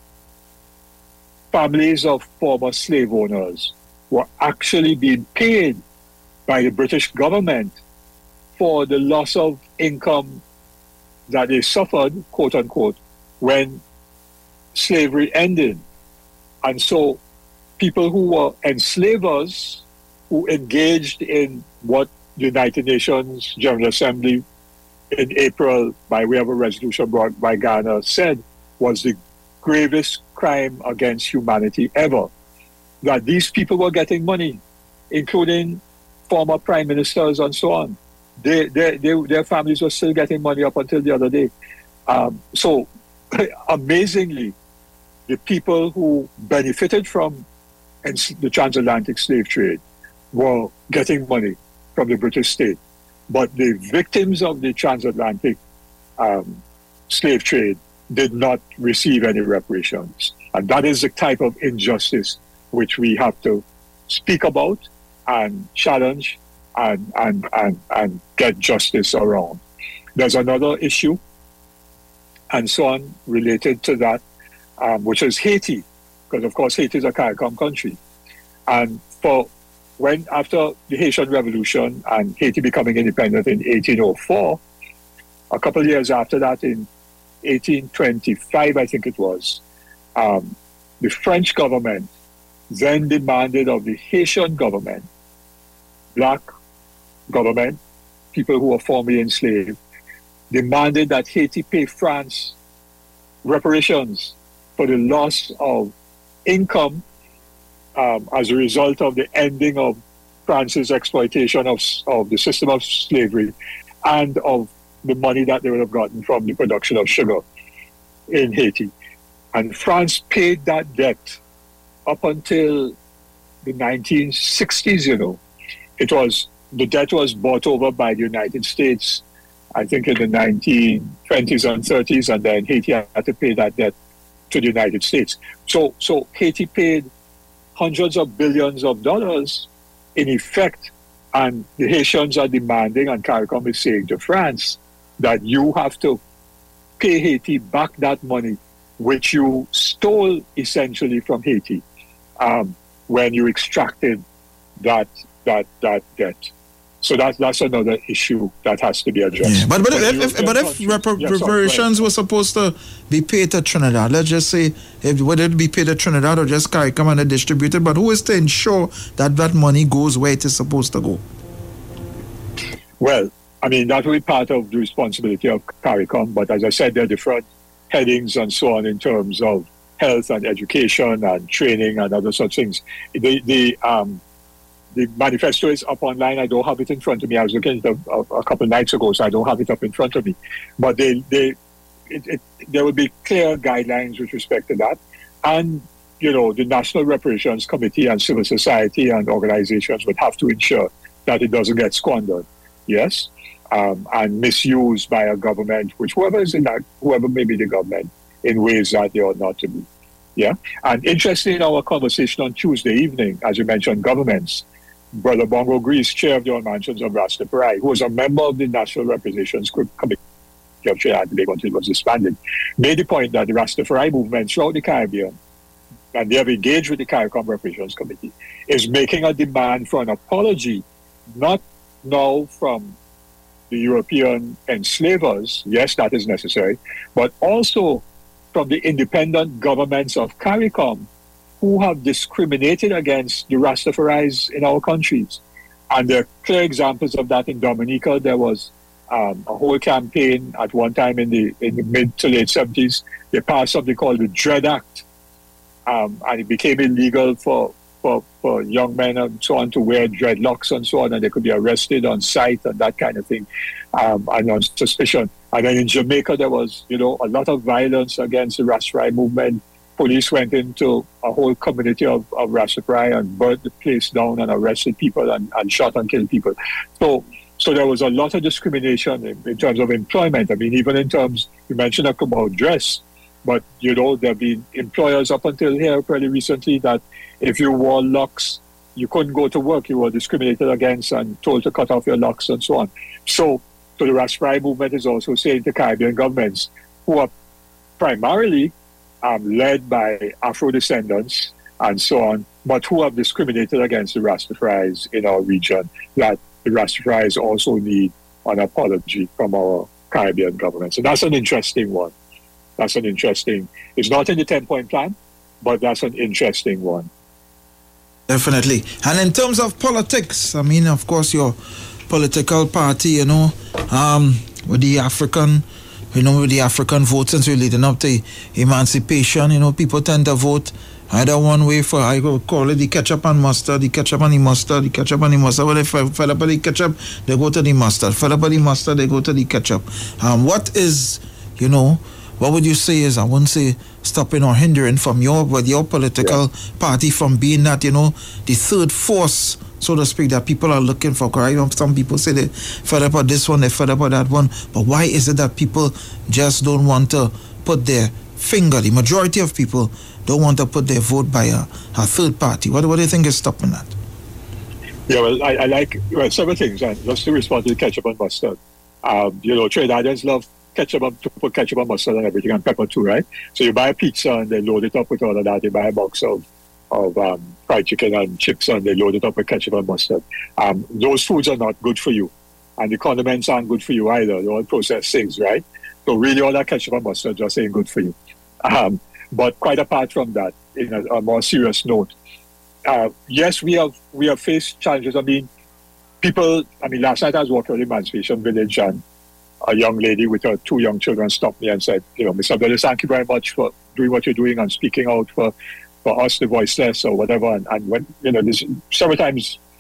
families of former slave owners were actually being paid by the British government for the loss of income that they suffered, quote unquote, when slavery ended. And so people who were enslavers, who engaged in what the United Nations General Assembly in April, by way of a resolution brought by Ghana, said was the gravest crime against humanity ever, that these people were getting money, including former prime ministers and so on. They, they, they, their families were still getting money up until the other day. Um, so, amazingly, the people who benefited from the transatlantic slave trade were getting money from the British state. But the victims of the transatlantic um, slave trade did not receive any reparations. And that is the type of injustice which we have to speak about and challenge and, and, and, and get justice around. There's another issue and so on related to that, um, which is Haiti, because of course Haiti is a CARICOM country. And for when after the Haitian Revolution and Haiti becoming independent in eighteen oh four, a couple of years after that, in eighteen twenty-five, I think it was, um, the French government then demanded of the Haitian government, black government, people who were formerly enslaved, demanded that Haiti pay France reparations for the loss of income um, as a result of the ending of France's exploitation of, of the system of slavery and of the money that they would have gotten from the production of sugar in Haiti. And France paid that debt up until the nineteen sixties, you know. It was, the debt was bought over by the United States, I think in the nineteen twenties and thirties, and then Haiti had to pay that debt to the United States. So, so Haiti paid hundreds of billions of dollars in effect, and the Haitians are demanding, and CARICOM is saying to France, that you have to pay Haiti back that money which you stole essentially from Haiti um, when you extracted that that that debt. So that, that's another issue that has to be addressed. Yeah, but but, but if, if, but if repar- yes, reparations were supposed to be paid to Trinidad, let's just say, if, whether it be paid to Trinidad or just CARICOM and distributed, but who is to ensure that that money goes where it is supposed to go? Well, I mean, that will be part of the responsibility of CARICOM, but as I said, there are different headings and so on in terms of health and education and training and other such things. The, the, um, the manifesto is up online. I don't have it in front of me. I was looking at it a, a couple of nights ago, so I don't have it up in front of me. But they, they, it, it, there will be clear guidelines with respect to that. And, you know, the National Reparations Committee and civil society and organizations would have to ensure that it doesn't get squandered. Yes? Um, and misused by a government, which whoever is in that, whoever may be the government, in ways that they ought not to be. Yeah? And interesting in our conversation on Tuesday evening, as you mentioned, governments, Brother Bongo Grease, chair of the All Mansions of Rastafari, who was a member of the National Reparations Committee of Trinidad and Tobago until it was disbanded, made the point that the Rastafari movement throughout the Caribbean, and they have engaged with the CARICOM Reparations Committee, is making a demand for an apology, not now from the European enslavers, yes, that is necessary, but also from the independent governments of CARICOM, who have discriminated against the Rastafaris in our countries. And there are clear examples of that in Dominica. There was um, a whole campaign at one time in the in the mid to late seventies. They passed something called the Dread Act, um, and it became illegal for, for, for young men and so on to wear dreadlocks and so on, and they could be arrested on sight and that kind of thing, um, and on suspicion. And then in Jamaica, there was, you know, a lot of violence against the Rastafari movement. Police went into a whole community of, of Rastafari and burnt the place down and arrested people and, and shot and killed people. So so there was a lot of discrimination in, in terms of employment. I mean, even in terms, you mentioned about dress, but, you know, there have been employers up until here pretty recently that if you wore locks, you couldn't go to work. You were discriminated against and told to cut off your locks and so on. So, so the Rastafari movement is also saying to Caribbean governments, who are primarily Um, led by Afro-descendants and so on, but who have discriminated against the Rastafaris in our region, that the Rastafaris also need an apology from our Caribbean governments. And that's an interesting one. That's an interesting, it's not in the ten-point plan, but that's an interesting one. Definitely. And in terms of politics, I mean, of course, your political party, you know, um, with the African... You know, with the African vote, since we're leading up to emancipation, you know, people tend to vote either one way for, I would call it the ketchup and mustard, the ketchup and the mustard, the ketchup and the mustard. When they fell up on the ketchup, they go to the mustard. Fell up on the mustard, they go to the ketchup. Um, what is, you know, what would you say is, I wouldn't say stopping or hindering from your, with your political yeah. party from being that, you know, the third force, so to speak, that people are looking for. Right? Some people say they fed up on this one, they fed up on that one. But why is it that people just don't want to put their finger, the majority of people don't want to put their vote by a, a third party? What, what do you think is stopping that? Yeah, well, I, I like, well, several things. And just to respond to the ketchup and mustard. Um, you know, Trinidadians love ketchup and, to put ketchup and mustard and everything, and pepper too, right? So you buy a pizza and they load it up with all of that. You buy a box of of um, fried chicken and chips and they load it up with ketchup and mustard. Um, those foods are not good for you. And the condiments aren't good for you either. They're all processed things, right? So really all that ketchup and mustard just ain't good for you. Um, but quite apart from that, in a, a more serious note, uh, yes, we have we have faced challenges. I mean, people, I mean, last night I was walking around the Emancipation Village and a young lady with her two young children stopped me and said, you know, Mister Abdullah, thank you very much for doing what you're doing and speaking out for for us, the voiceless, or whatever. And, and when, you know, this, several times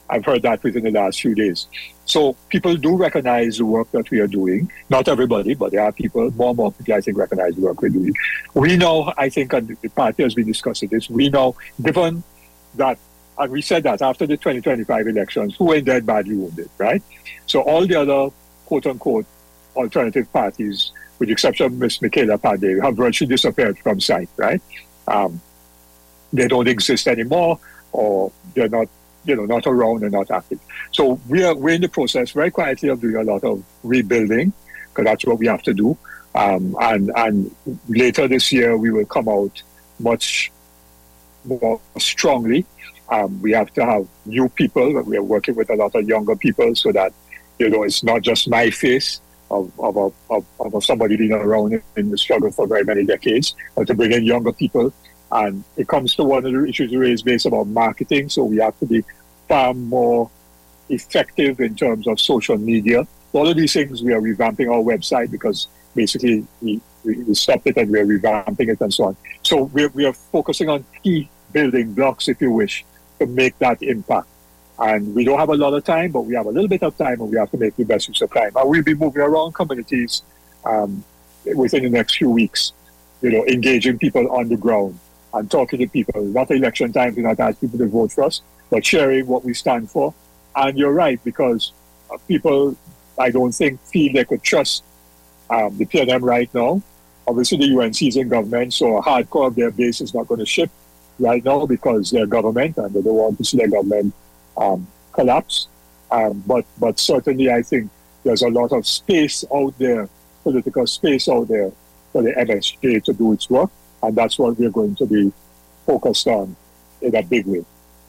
I've heard that within the last few days. So people do recognize the work that we are doing. Not everybody, but there are people, more and more people, I think, recognize the work we're doing. We know, I think, and the party has been discussing this, we know, given that, and we said that after the twenty twenty-five elections, who ain't dead, badly wounded, right? So all the other, quote-unquote, alternative parties, with the exception of Miz Michaela Pandey, have virtually disappeared from sight, right? Um, they don't exist anymore, or they're not, you know, not around and not active. So we are, we're in the process very quietly of doing a lot of rebuilding, because that's what we have to do. Um, and, and later this year, we will come out much more strongly. Um, we have to have new people. We are working with a lot of younger people so that, you know, it's not just my face of, of, of, of, of somebody being around in the struggle for very many decades, but to bring in younger people. And it comes to one of the issues you raised based about marketing. So we have to be far more effective in terms of social media. All of these things, we are revamping our website because basically we, we, we stopped it and we're revamping it and so on. So we're, we are focusing on key building blocks, if you wish, to make that impact. And we don't have a lot of time, but we have a little bit of time and we have to make the best use of time. And we'll be moving around communities um, within the next few weeks, you know, engaging people on the ground and talking to people. Not election time, we're not asking people to vote for us, but sharing what we stand for. And you're right, because uh, people, I don't think, feel they could trust um, the P N M right now. Obviously, the U N C is in government, so a hardcore of their base is not going to shift right now because they're government and they don't want to see their government um, collapse. Um, but, but certainly, I think there's a lot of space out there, political space out there for the M S J to do its work. And that's what we're going to be focused on in a big way.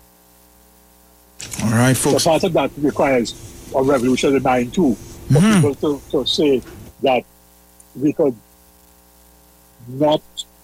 All right, folks. So part of that requires a revolutionary mind too, for mm-hmm. people to, to say that we could not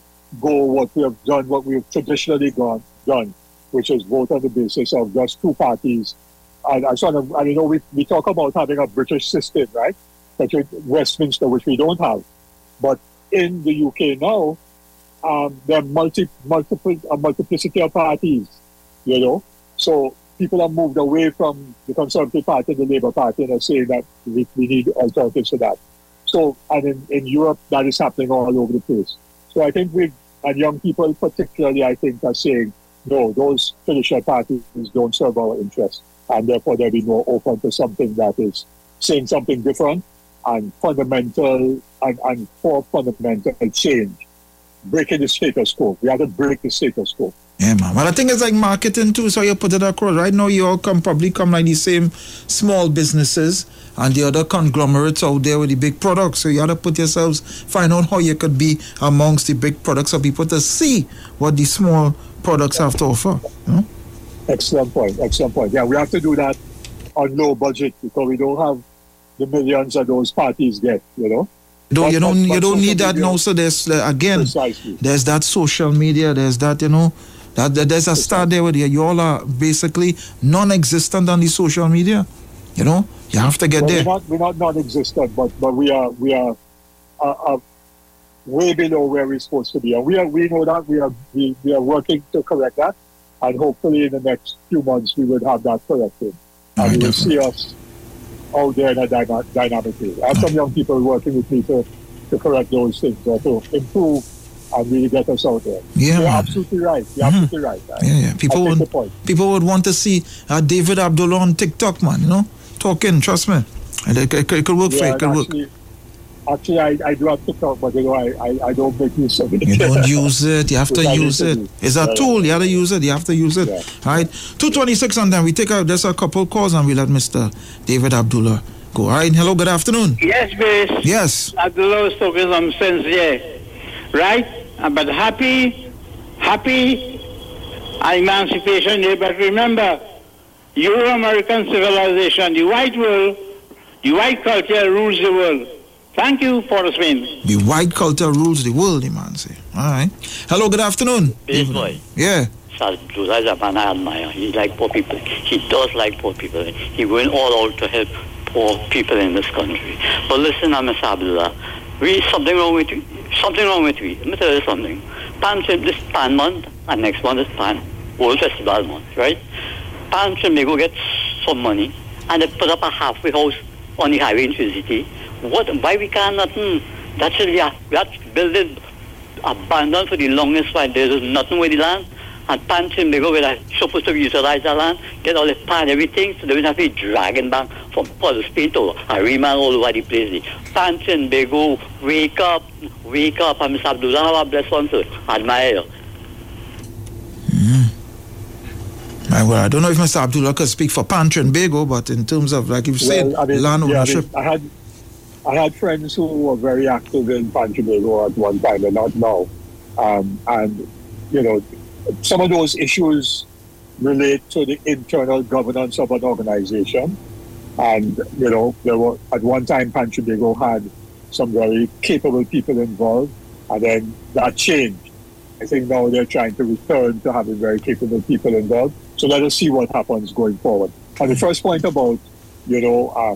go what we have done, what we've traditionally gone, done, which is vote on the basis of just two parties. And I sort of, and you know, we, we talk about having a British system, right? Such as Westminster, which we don't have. But in the U K now, um, there are multi, multiple, a multiplicity of parties, you know? So people have moved away from the Conservative Party and the Labour Party and are saying that we, we need alternatives to that. So, and in, in Europe, that is happening all over the place. So I think we, and young people particularly, I think, are saying, no, those traditional parties don't serve our interests. And therefore, they'll be more open to something that is saying something different and fundamental and, and for fundamental change. Breaking the status quo. We have to break the status quo. Yeah, man. Well, I think it's like marketing too, so you put it across. Right now, you all come probably come like the same small businesses and the other conglomerates out there with the big products. So you have to put yourselves, find out how you could be amongst the big products for people to see what the small products have to offer. You know? Excellent point. Excellent point. Yeah, we have to do that on low budget because we don't have the millions that those parties get, you know. Don't, but, you don't, but, you don't need that media. now. So there's, uh, again, Precisely. There's that social media, there's that, you know, that, that there's a start there with you. You all are basically non-existent on the social media. You know, you have to get well, there. We're not, we're not non-existent, but, but we are, we are uh, uh, way below where we're supposed to be. And we are, we know that we are, we, we are working to correct that. And hopefully in the next few months, we will have that corrected. And Right, you will definitely. see us out there in a dyna- dynamic way. I have some young people working with me to, to correct those things, or to improve and really get us out there. Yeah, You're man. absolutely right. You're Mhm. absolutely right. I, Yeah, yeah. People I take would, the point. people would want to see uh, David Abdullah on TikTok, man, you know, talking, trust me. And it, it, it could work for you, Yeah, it could and work. actually, actually I, I do have TikTok, but you know, I, I, I don't make use of it. You don't use it, you have to Which I need use to it. do. It's a Yeah, tool, yeah. you have to use it, you have to use it. Yeah. Right? two twenty-six and then we take out just a couple calls and we let Mister David Abdullah go. All right, hello, good afternoon. Yes, Base. Yes. Abdullah was talking some sense here. Right? Uh, But happy, happy Emancipation Day. But remember, Euro-American civilization, the white world, the white culture rules the world. Thank you, Forrest Wayne. The white culture rules the world, the man say. All right. Hello, good afternoon. Base boy. Yeah. Abdullah is a man I admire. He like poor people. He does like poor people. He going all out to help poor people in this country. But listen, uh, Mister Abdullah, we something wrong with you. Something wrong with you. Let me tell you something. Pan this Pan month and next month is Pan World Festival month, right? Pan may go get some money and they put up a halfway house on the highway in City. What? Why we can't nothing? That's really a, that building abandoned for the longest while. There is nothing with the land. And Pantin, they go where they're supposed to utilize the land, get all the pan, everything, so they don't have to be dragging back from Port Spain to Harima all over the place. Pantin, they go, wake up, wake up, and Mister Abdullah, have a blessed one, sir. Admire you. Mm. Well, I don't know if Mister Abdullah could speak for Pantrin Bago, but in terms of, like you said, well, I mean, land ownership. Yeah, I, mean, I had I had friends who were very active in Pantrin Bago at one time, and not now. Um, and, you know, some of those issues relate to the internal governance of an organization. And, you know, there were, at one time, Pantrin Bago had some very capable people involved, and then that changed. I think now they're trying to return to having very capable people involved. So let us see what happens going forward. And the first point about, you know, um,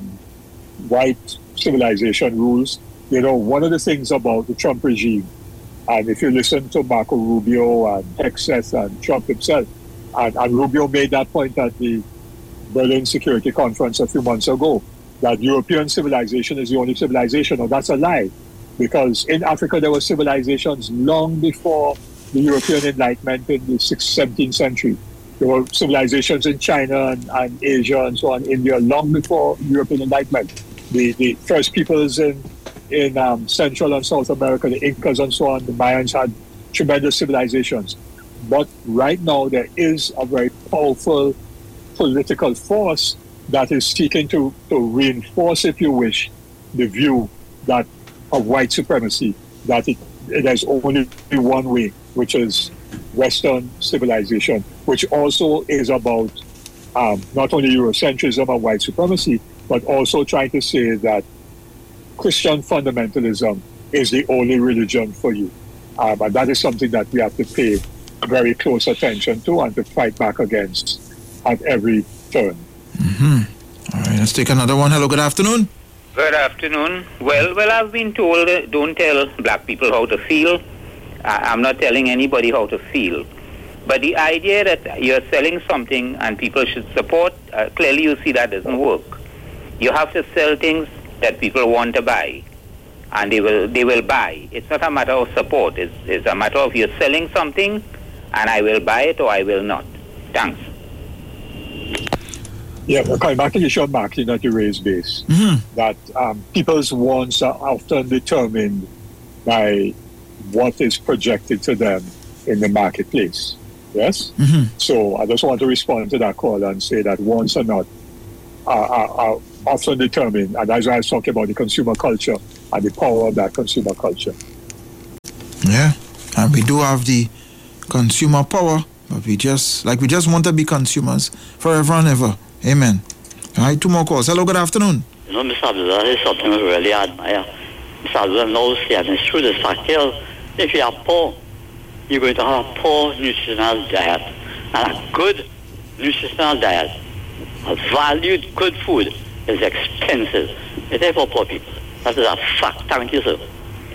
white civilization rules, you know, one of the things about the Trump regime, and if you listen to Marco Rubio and Texas and Trump himself, and, and Rubio made that point at the Berlin Security Conference a few months ago, that European civilization is the only civilization. Now, that's a lie, because in Africa there were civilizations long before the European Enlightenment in the sixteenth, seventeenth century. There were civilizations in China and, and Asia and so on, India, long before European Enlightenment. The, the first peoples in in um, Central and South America, the Incas and so on, the Mayans had tremendous civilizations. But right now there is a very powerful political force that is seeking to, to reinforce, if you wish, the view that of white supremacy, that it, it has only one way, which is Western civilization, which also is about um, not only Eurocentrism and white supremacy, but also trying to say that Christian fundamentalism is the only religion for you. Um, and that is something that we have to pay very close attention to and to fight back against at every turn. Mm-hmm. All right, let's take another one. Hello, good afternoon. Good afternoon. Well, well, I've been told uh, don't tell black people how to feel. I- I'm not telling anybody how to feel. But the idea that you're selling something and people should support, uh, clearly you see that doesn't work. You have to sell things that people want to buy, and they will they will buy. It's not a matter of support. It's, it's a matter of you're selling something, and I will buy it or I will not. Thanks. Yeah, coming back to the issue of marketing that you raised, base, Mm-hmm. that um, people's wants are often determined by what is projected to them in the marketplace. Yes? Mm-hmm. So I just want to respond to that call and say that wants are not are, are, are often determined, and that's why I was talking about the consumer culture and the power of that consumer culture. Yeah, and we do have the consumer power, but we just, like we just want to be consumers forever and ever. Amen. All right, two more calls. Hello, good afternoon. You know, Mister Abdullah, is something I really admire. Mister Abdullah knows, yeah, and it's true, the fact here, if you are poor, you're going to have a poor nutritional diet. And a good nutritional diet, a valued good food, is expensive. It's there for poor people. That is a fact. Thank you, sir.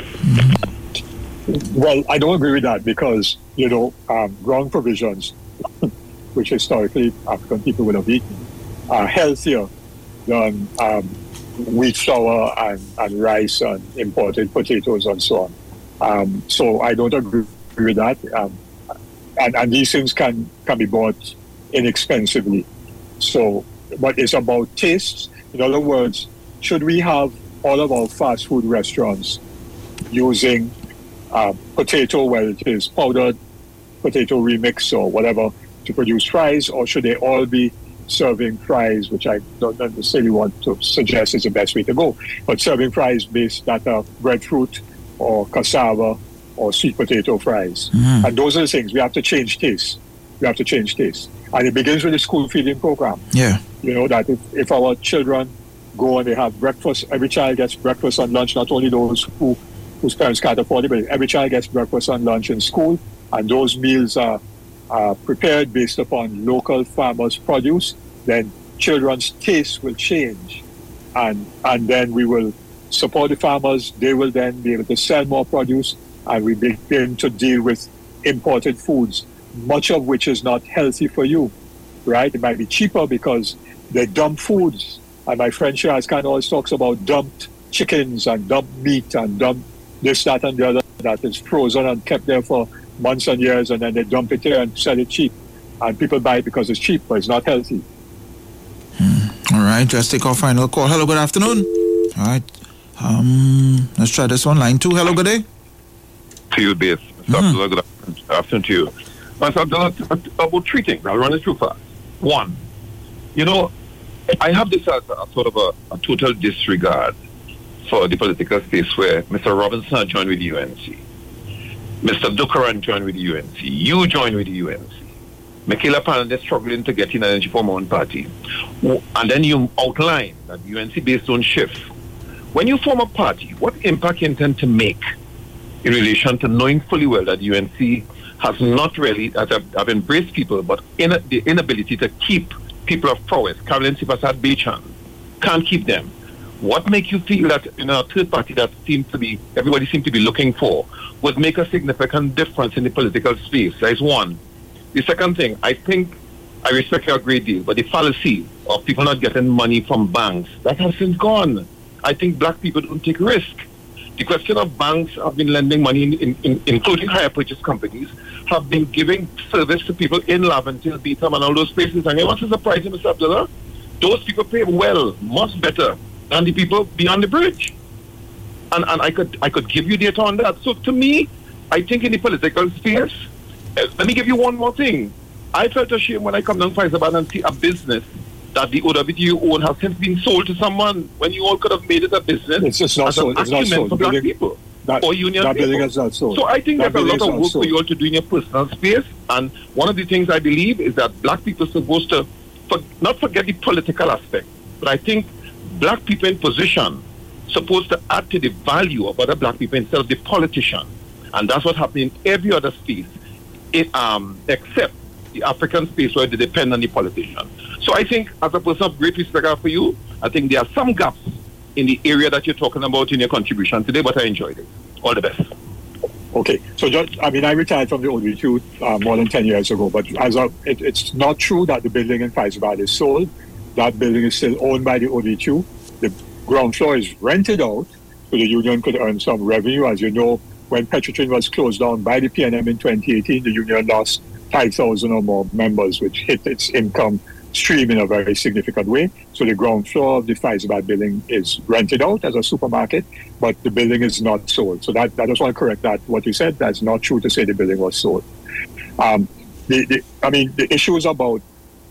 Well, I don't agree with that because, you know, um, ground provisions, which historically African people would have eaten, are healthier than um, wheat flour and, and rice and imported potatoes and so on. Um, so I don't agree with that. Um, and, and these things can, can be bought inexpensively. So, but it's about taste. In other words, should we have all of our fast food restaurants using uh, potato, whether it is powdered potato remix or whatever, to produce fries, or should they all be serving fries, which I don't necessarily want to suggest is the best way to go, but serving fries based that are breadfruit or cassava or sweet potato fries. Mm. And those are the things. We have to change taste. We have to change taste. And it begins with the school feeding program. Yeah. You know, that if, if our children go and they have breakfast, every child gets breakfast and lunch, not only those who whose parents can't afford it, but every child gets breakfast and lunch in school, and those meals are uh, prepared based upon local farmers' produce, then children's tastes will change. And, and then we will support the farmers. They will then be able to sell more produce, and we begin to deal with imported foods, much of which is not healthy for you. right? It might be cheaper because they dump foods. And my friend Shaz Khan always talks about dumped chickens and dumped meat and dumped this, that, and the other that is frozen and kept there for months and years, and then they dump it here and sell it cheap. And people buy it because it's cheap, but it's not healthy. Hmm. All right, just take our final call. Hello, good afternoon. All right. Um, let's try this one. Line two. Hello, good day. To you, Base. Mm-hmm. Good afternoon to you. Mister Abdullah, about three things. I'll run it through fast. One, you know, I have this as a, sort of a, a total disregard for the political space where Mister Robinson joined with the U N C. Mister Dukaran joined with the U N C. You joined with the U N C. Michaela Pan is struggling to get in an energy for my own party. And then you outline that U N C based on shift. When you form a party, what impact you intend to make in relation to knowing fully well that U N C has not really, as I've, I've embraced people, but in a, the inability to keep people of prowess, Carolyn Sipasat Bechan, can't keep them. What makes you feel that in a third party that seems to be, everybody seems to be looking for, would make a significant difference in the political space? That is one. The second thing, I think, I respect you a great deal, but the fallacy of people not getting money from banks, that has since gone. I think black people don't take risk. The question of banks have been lending money, in, in, in, including hire purchase companies, have been giving service to people in Laventille, Beetham, and all those places. And what's the surprise, Mister Abdullah? Those people pay well, much better than the people beyond the bridge. And and I could I could give you data on that. So to me, I think in the political space, uh, let me give you one more thing. I felt ashamed when I come down Faizabad and see a business that the O W T U own has since been sold to someone when you all could have made it a business. It's just not as sold. An it's not sold. For black building, people that, or union that people. building is not sold. So I think that there's a lot of work sold. for you all to do in your personal space. And one of the things I believe is that black people are supposed to for, not forget the political aspect, but I think black people in position supposed to add to the value of other black people instead of the politician. And that's what happened in every other space, it, um, except the African space where they depend on the politician. So I think, as a person of great respect for you, I think there are some gaps in the area that you're talking about in your contribution today, but I enjoyed it. All the best. Okay, so just, I mean, I retired from the O W T U uh, more than ten years ago, but as a, it, it's not true that the building in Faizabad is sold. That building is still owned by the O W T U. The ground floor is rented out, so the union could earn some revenue. As you know, when Petrotrin was closed down by the P N M in twenty eighteen, the union lost five thousand or more members, which hit its income stream in a very significant way. So the ground floor of the Faizabad building is rented out as a supermarket, but the building is not sold. So that, I just want to correct that. What you said, that's not true to say the building was sold. Um, the, the, I mean, the issues about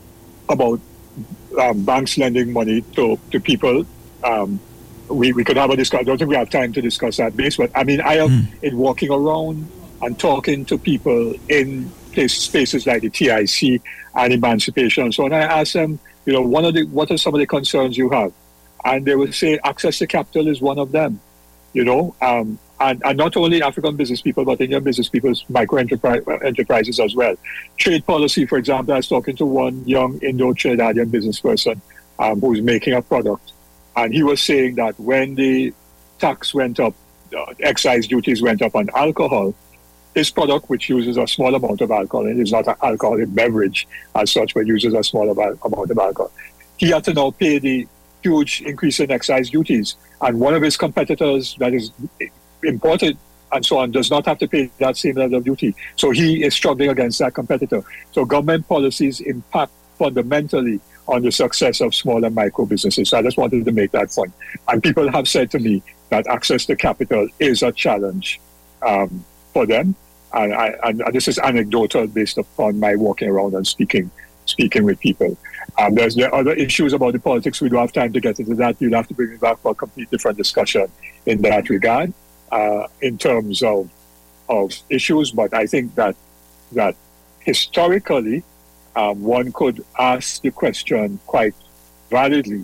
about um, banks lending money to, to people, um, we, we could have a discussion. I don't think we have time to discuss that base, but I mean, I have mm. in walking around and talking to people in places, spaces like the T I C and Emancipation. So when I ask them, you know, one of the, what are some of the concerns you have? And they will say access to capital is one of them, you know, um, and, and not only African business people, but Indian business people's micro enterprise, enterprises as well. Trade policy, for example, I was talking to one young Indo-Trinidadian business person um, who's making a product. And he was saying that when the tax went up, uh, excise duties went up on alcohol, this product, which uses a small amount of alcohol, and it's not an alcoholic beverage as such, but uses a small amount of alcohol, he had to now pay the huge increase in excise duties. And one of his competitors that is imported and so on does not have to pay that same level of duty. So he is struggling against that competitor. So government policies impact fundamentally on the success of small and micro businesses. So I just wanted to make that point. And people have said to me that access to capital is a challenge um, for them. And, I, and this is anecdotal based upon my walking around and speaking speaking with people. Um, there's there are other issues about the politics. We don't have time to get into that. You'll have to bring me back for a complete different discussion in that regard uh, in terms of of issues. But I think that that historically, um, one could ask the question quite validly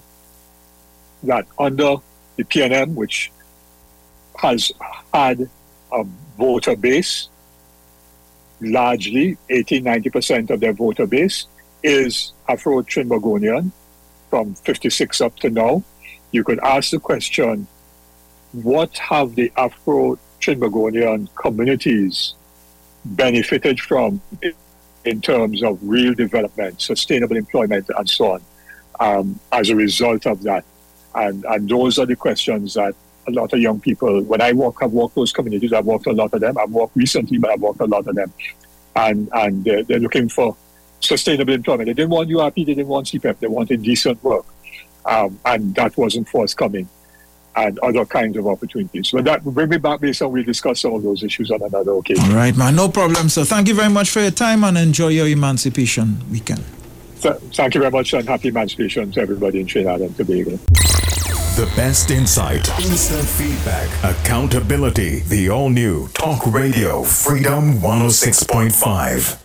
that under the P N M, which has had a voter base, largely eighty, ninety percent of their voter base is Afro-Trinbagonian from fifty-six up to now. You could ask the question, what have the Afro-Trinbagonian communities benefited from in terms of real development, sustainable employment, and so on, um, as a result of that. And and those are the questions that a lot of young people, when I walk, I've walked those communities, I've walked a lot of them. I've walked recently, but I've walked a lot of them. And and they're, they're looking for sustainable employment. They didn't want U R P, they didn't want C P E P, they wanted decent work. Um, and that wasn't forthcoming. And other kinds of opportunities. So that will bring me back, Mason. We'll discuss some of those issues on another occasion. All right, man. No problem, sir. Thank you very much for your time and enjoy your Emancipation weekend. Th- thank you very much, and happy Emancipation to everybody in Trinidad and Tobago. The best insight, instant feedback, accountability. The all-new Talk Radio Freedom one oh six point five.